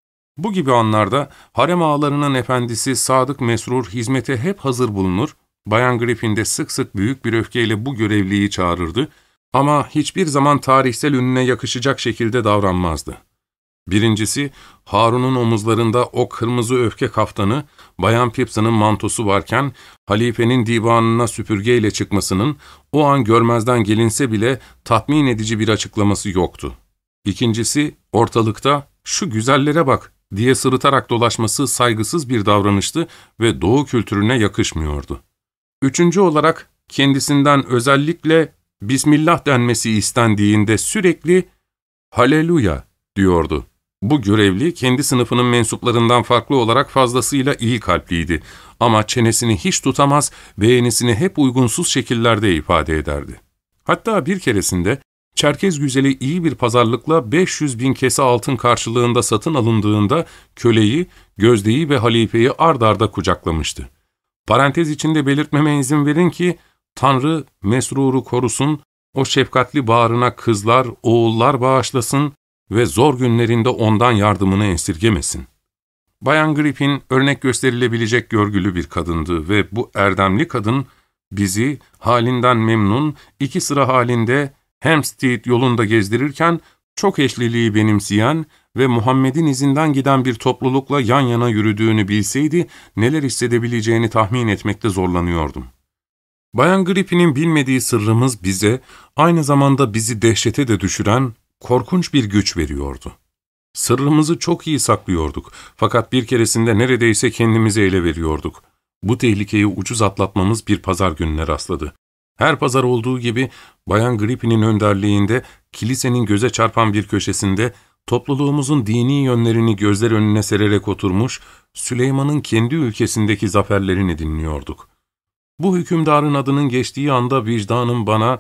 Bu gibi anlarda harem ağalarının efendisi Sadık Mesrur hizmete hep hazır bulunur, Bayan Grip'in de sık sık büyük bir öfkeyle bu görevliyi çağırırdı ama hiçbir zaman tarihsel ününe yakışacak şekilde davranmazdı. Birincisi, Harun'un omuzlarında o kırmızı öfke kaftanı, Bayan Pipsa'nın mantosu varken, halifenin divanına süpürgeyle çıkmasının, o an görmezden gelinse bile tatmin edici bir açıklaması yoktu. İkincisi, ortalıkta, ''Şu güzellere bak!'' diye sırıtarak dolaşması saygısız bir davranıştı ve Doğu kültürüne yakışmıyordu. Üçüncü olarak, kendisinden özellikle Bismillah denmesi istendiğinde sürekli ''Haleluya!'' diyordu. Bu görevli, kendi sınıfının mensuplarından farklı olarak fazlasıyla iyi kalpliydi ama çenesini hiç tutamaz, beğenisini hep uygunsuz şekillerde ifade ederdi. Hatta bir keresinde, Çerkez güzeli iyi bir pazarlıkla beş yüz bin kese altın karşılığında satın alındığında köleyi, gözdeyi ve halifeyi ard arda kucaklamıştı. Parantez içinde belirtmeme izin verin ki, Tanrı Mesrur'u korusun, o şefkatli bağrına kızlar, oğullar bağışlasın ve zor günlerinde ondan yardımını esirgemesin. Bayan Grip'in örnek gösterilebilecek görgülü bir kadındı ve bu erdemli kadın bizi halinden memnun, iki sıra halinde Hampstead yolunda gezdirirken çok eşliliği benimseyen ve Muhammed'in izinden giden bir toplulukla yan yana yürüdüğünü bilseydi neler hissedebileceğini tahmin etmekte zorlanıyordum. Bayan Grip'in bilmediği sırrımız bize, aynı zamanda bizi dehşete de düşüren korkunç bir güç veriyordu. Sırrımızı çok iyi saklıyorduk fakat bir keresinde neredeyse kendimizi ele veriyorduk. Bu tehlikeyi ucuz atlatmamız bir pazar gününe rastladı. Her pazar olduğu gibi Bayan Grip'in önderliğinde kilisenin göze çarpan bir köşesinde topluluğumuzun dini yönlerini gözler önüne sererek oturmuş, Süleyman'ın kendi ülkesindeki zaferlerini dinliyorduk. Bu hükümdarın adının geçtiği anda vicdanım bana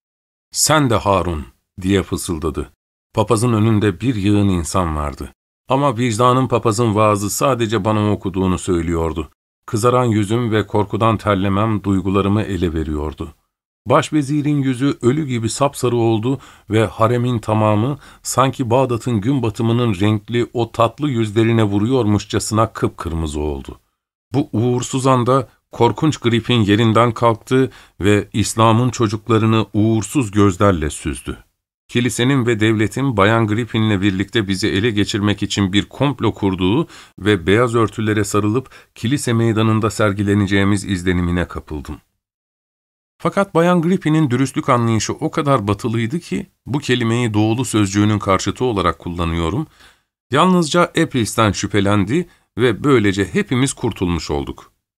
''Sen de Harun'' diye fısıldadı. Papazın önünde bir yığın insan vardı. Ama vicdanım papazın vaazı sadece bana okuduğunu söylüyordu. Kızaran yüzüm ve korkudan terlemem duygularımı ele veriyordu. Başvezirin yüzü ölü gibi sapsarı oldu ve haremin tamamı sanki Bağdat'ın gün batımının renkli o tatlı yüzlerine vuruyormuşçasına kıpkırmızı oldu. Bu uğursuz anda korkunç Grip'in yerinden kalktı ve İslam'ın çocuklarını uğursuz gözlerle süzdü. Kilisenin ve devletin Bayan Grip'inle birlikte bizi ele geçirmek için bir komplo kurduğu ve beyaz örtülere sarılıp kilise meydanında sergileneceğimiz izlenimine kapıldım. Fakat Bayan Grip'in dürüstlük anlayışı o kadar batılıydı ki, bu kelimeyi doğulu sözcüğünün karşıtı olarak kullanıyorum, yalnızca April'den şüphelendi ve böylece hepimiz kurtulmuş olduk.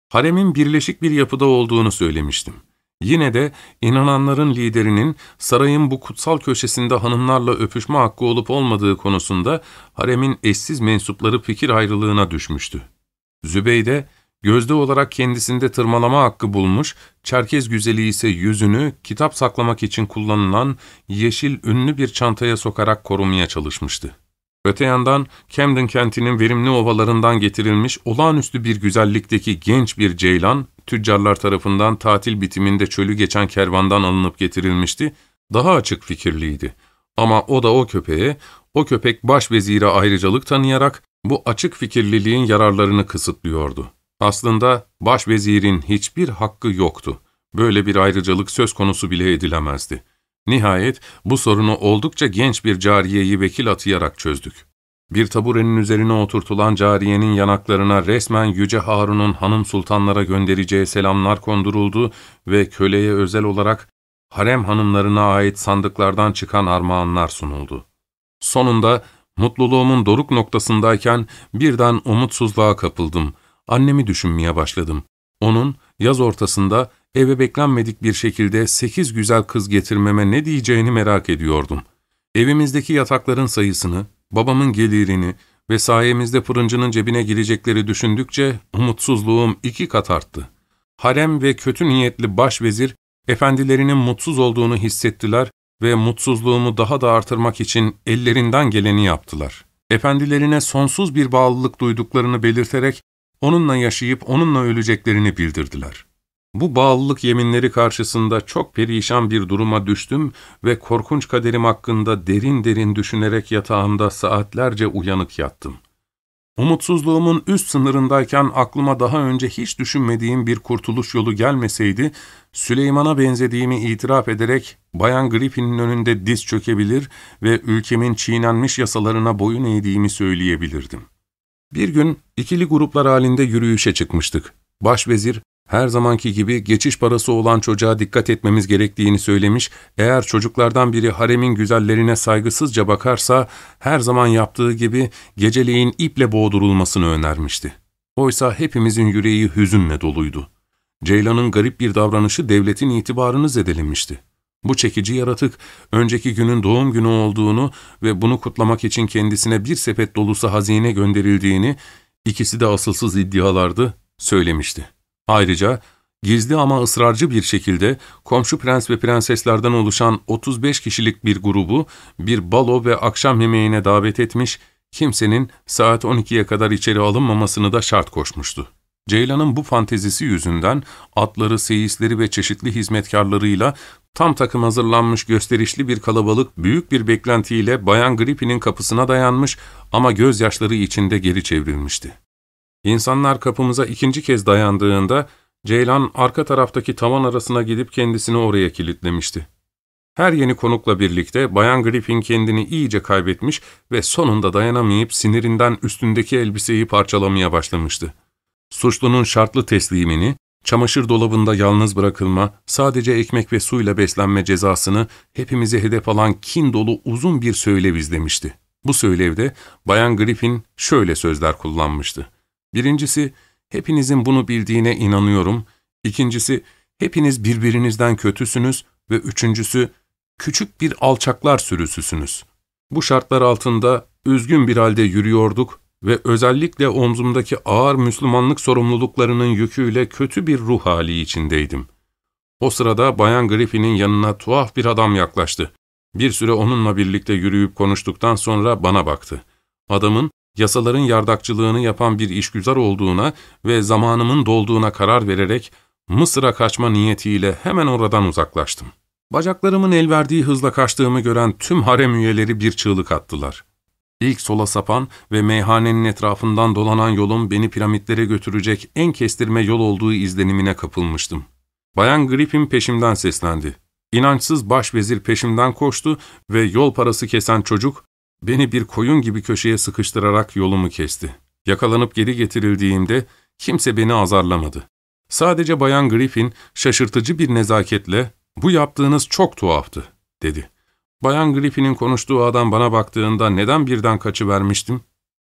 Haremin birleşik bir yapıda olduğunu söylemiştim. Yine de inananların liderinin sarayın bu kutsal köşesinde hanımlarla öpüşme hakkı olup olmadığı konusunda haremin eşsiz mensupları fikir ayrılığına düşmüştü. Zübeyde, gözde olarak kendisinde tırmalama hakkı bulmuş, Çerkez güzeli ise yüzünü kitap saklamak için kullanılan yeşil ünlü bir çantaya sokarak korumaya çalışmıştı. Öte yandan Camden kentinin verimli ovalarından getirilmiş olağanüstü bir güzellikteki genç bir ceylan, tüccarlar tarafından tatil bitiminde çölü geçen kervandan alınıp getirilmişti, daha açık fikirliydi. Ama o da o köpeğe, o köpek başvezire ayrıcalık tanıyarak bu açık fikirliliğin yararlarını kısıtlıyordu. Aslında başvezirin hiçbir hakkı yoktu. Böyle bir ayrıcalık söz konusu bile edilemezdi. Nihayet bu sorunu oldukça genç bir cariyeyi vekil atayarak çözdük. Bir taburenin üzerine oturtulan cariyenin yanaklarına resmen Yüce Harun'un hanım sultanlara göndereceği selamlar konduruldu ve köleye özel olarak harem hanımlarına ait sandıklardan çıkan armağanlar sunuldu. Sonunda mutluluğumun doruk noktasındayken birden umutsuzluğa kapıldım. Annemi düşünmeye başladım. Onun yaz ortasında eve beklenmedik bir şekilde sekiz güzel kız getirmeme ne diyeceğini merak ediyordum. Evimizdeki yatakların sayısını, babamın gelirini ve sayemizde fırıncının cebine girecekleri düşündükçe umutsuzluğum iki kat arttı. Harem ve kötü niyetli başvezir, efendilerinin mutsuz olduğunu hissettiler ve mutsuzluğumu daha da artırmak için ellerinden geleni yaptılar. Efendilerine sonsuz bir bağlılık duyduklarını belirterek, onunla yaşayıp onunla öleceklerini bildirdiler. Bu bağlılık yeminleri karşısında çok perişan bir duruma düştüm ve korkunç kaderim hakkında derin derin düşünerek yatağımda saatlerce uyanık yattım. Umutsuzluğumun üst sınırındayken aklıma daha önce hiç düşünmediğim bir kurtuluş yolu gelmeseydi, Süleyman'a benzediğimi itiraf ederek Bayan Griffin'in önünde diz çökebilir ve ülkemin çiğnenmiş yasalarına boyun eğdiğimi söyleyebilirdim. Bir gün ikili gruplar halinde yürüyüşe çıkmıştık. Başvezir, her zamanki gibi geçiş parası olan çocuğa dikkat etmemiz gerektiğini söylemiş, eğer çocuklardan biri haremin güzellerine saygısızca bakarsa, her zaman yaptığı gibi geceleyin iple boğdurulmasını önermişti. Oysa hepimizin yüreği hüzünle doluydu. Ceylan'ın garip bir davranışı devletin itibarını zedelemişti. Bu çekici yaratık, önceki günün doğum günü olduğunu ve bunu kutlamak için kendisine bir sepet dolusu hazine gönderildiğini, ikisi de asılsız iddialardı, söylemişti. Ayrıca gizli ama ısrarcı bir şekilde komşu prens ve prenseslerden oluşan otuz beş kişilik bir grubu bir balo ve akşam yemeğine davet etmiş, kimsenin saat on ikiye kadar içeri alınmamasını da şart koşmuştu. Ceylan'ın bu fantezisi yüzünden atları, seyisleri ve çeşitli hizmetkarlarıyla tam takım hazırlanmış gösterişli bir kalabalık büyük bir beklentiyle Bayan Griffin'in kapısına dayanmış ama gözyaşları içinde geri çevrilmişti. İnsanlar kapımıza ikinci kez dayandığında Ceylan arka taraftaki tavan arasına gidip kendisini oraya kilitlemişti. Her yeni konukla birlikte Bayan Griffin kendini iyice kaybetmiş ve sonunda dayanamayıp sinirinden üstündeki elbiseyi parçalamaya başlamıştı. Suçlunun şartlı teslimini, çamaşır dolabında yalnız bırakılma, sadece ekmek ve suyla beslenme cezasını hepimizi hedef alan kin dolu uzun bir söylev izlemişti. Bu söylevde Bayan Griffin şöyle sözler kullanmıştı. Birincisi, hepinizin bunu bildiğine inanıyorum. İkincisi, hepiniz birbirinizden kötüsünüz ve üçüncüsü, küçük bir alçaklar sürüsüsünüz. Bu şartlar altında üzgün bir halde yürüyorduk ve özellikle omzumdaki ağır Müslümanlık sorumluluklarının yüküyle kötü bir ruh hali içindeydim. O sırada Bayan Griffin'in yanına tuhaf bir adam yaklaştı. Bir süre onunla birlikte yürüyüp konuştuktan sonra bana baktı. Adamın, yasaların yardakçılığını yapan bir işgüzar olduğuna ve zamanımın dolduğuna karar vererek Mısır'a kaçma niyetiyle hemen oradan uzaklaştım. Bacaklarımın el verdiği hızla kaçtığımı gören tüm harem üyeleri bir çığlık attılar. İlk sola sapan ve meyhanenin etrafından dolanan yolun beni piramitlere götürecek en kestirme yol olduğu izlenimine kapılmıştım. Bayan Griffin peşimden seslendi. İnançsız başvezir peşimden koştu ve yol parası kesen çocuk, beni bir koyun gibi köşeye sıkıştırarak yolumu kesti. Yakalanıp geri getirildiğimde kimse beni azarlamadı. Sadece Bayan Griffin şaşırtıcı bir nezaketle, ''Bu yaptığınız çok tuhaftı.'' dedi. Bayan Griffin'in konuştuğu adam bana baktığında neden birden kaçıvermiştim?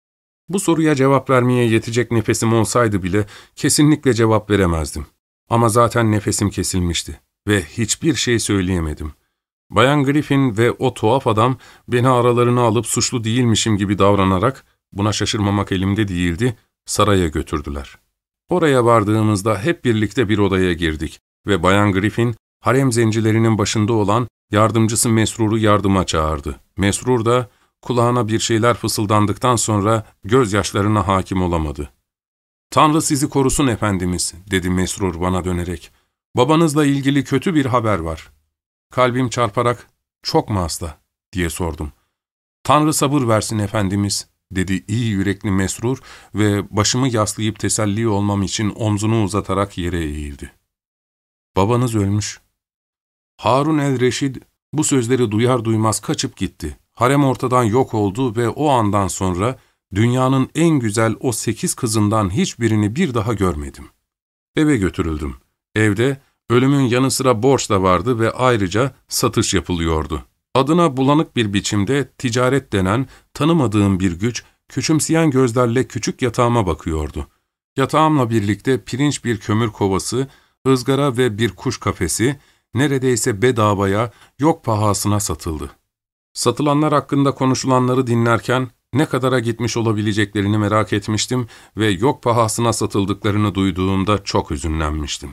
Bu soruya cevap vermeye yetecek nefesim olsaydı bile kesinlikle cevap veremezdim. Ama zaten nefesim kesilmişti ve hiçbir şey söyleyemedim. Bayan Griffin ve o tuhaf adam beni aralarına alıp suçlu değilmişim gibi davranarak, buna şaşırmamak elimde değildi, saraya götürdüler. Oraya vardığımızda hep birlikte bir odaya girdik ve Bayan Griffin, harem zencilerinin başında olan yardımcısı Mesrur'u yardıma çağırdı. Mesrur da kulağına bir şeyler fısıldandıktan sonra gözyaşlarına hakim olamadı. ''Tanrı sizi korusun efendimiz'' dedi Mesrur bana dönerek. ''Babanızla ilgili kötü bir haber var.'' Kalbim çarparak ''Çok mu hasta?'' diye sordum. ''Tanrı sabır versin efendimiz'' dedi iyi yürekli Mesrur ve başımı yaslayıp teselli olmam için omzunu uzatarak yere eğildi. ''Babanız ölmüş.'' Harun el-Reşid bu sözleri duyar duymaz kaçıp gitti. Harem ortadan yok oldu ve o andan sonra dünyanın en güzel o sekiz kızından hiçbirini bir daha görmedim. Eve götürüldüm. Evde ölümün yanı sıra borç da vardı ve ayrıca satış yapılıyordu. Adına bulanık bir biçimde ticaret denen tanımadığım bir güç, küçümseyen gözlerle küçük yatağıma bakıyordu. Yatağımla birlikte pirinç bir kömür kovası, ızgara ve bir kuş kafesi, neredeyse bedavaya, yok pahasına satıldı. Satılanlar hakkında konuşulanları dinlerken, ne kadara gitmiş olabileceklerini merak etmiştim ve yok pahasına satıldıklarını duyduğumda çok hüzünlenmiştim.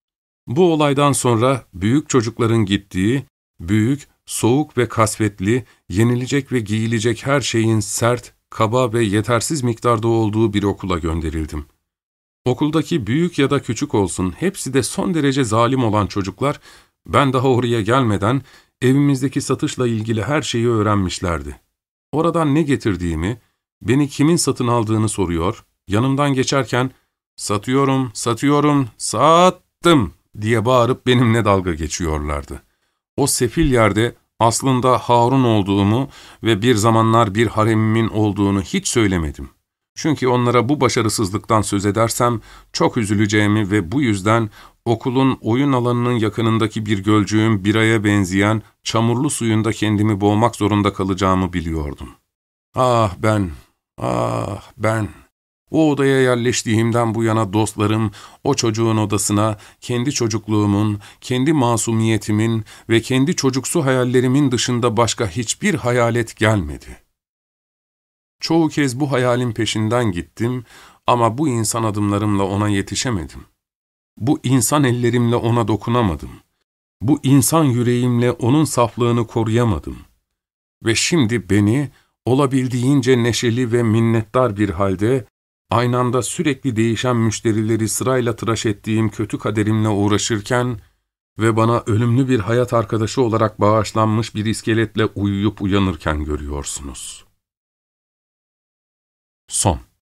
Bu olaydan sonra büyük çocukların gittiği, büyük, soğuk ve kasvetli, yenilecek ve giyilecek her şeyin sert, kaba ve yetersiz miktarda olduğu bir okula gönderildim. Okuldaki büyük ya da küçük olsun, hepsi de son derece zalim olan çocuklar, ben daha oraya gelmeden evimizdeki satışla ilgili her şeyi öğrenmişlerdi. Oradan ne getirdiğimi, beni kimin satın aldığını soruyor, yanımdan geçerken ''Satıyorum, satıyorum, sattım'' diye bağırıp benimle dalga geçiyorlardı. O sefil yerde aslında Harun olduğumu ve bir zamanlar bir haremimin olduğunu hiç söylemedim. Çünkü onlara bu başarısızlıktan söz edersem çok üzüleceğimi ve bu yüzden okulun oyun alanının yakınındaki bir gölcüğün biraya benzeyen çamurlu suyunda kendimi boğmak zorunda kalacağımı biliyordum. Ah ben, ah ben... O odaya yerleştiğimden bu yana dostlarım, o çocuğun odasına, kendi çocukluğumun, kendi masumiyetimin ve kendi çocuksu hayallerimin dışında başka hiçbir hayalet gelmedi. Çoğu kez bu hayalin peşinden gittim ama bu insan adımlarımla ona yetişemedim. Bu insan ellerimle ona dokunamadım. Bu insan yüreğimle onun saflığını koruyamadım. Ve şimdi beni olabildiğince neşeli ve minnettar bir halde, aynı anda sürekli değişen müşterileri sırayla tıraş ettiğim kötü kaderimle uğraşırken ve bana ölümlü bir hayat arkadaşı olarak bağışlanmış bir iskeletle uyuyup uyanırken görüyorsunuz. Son.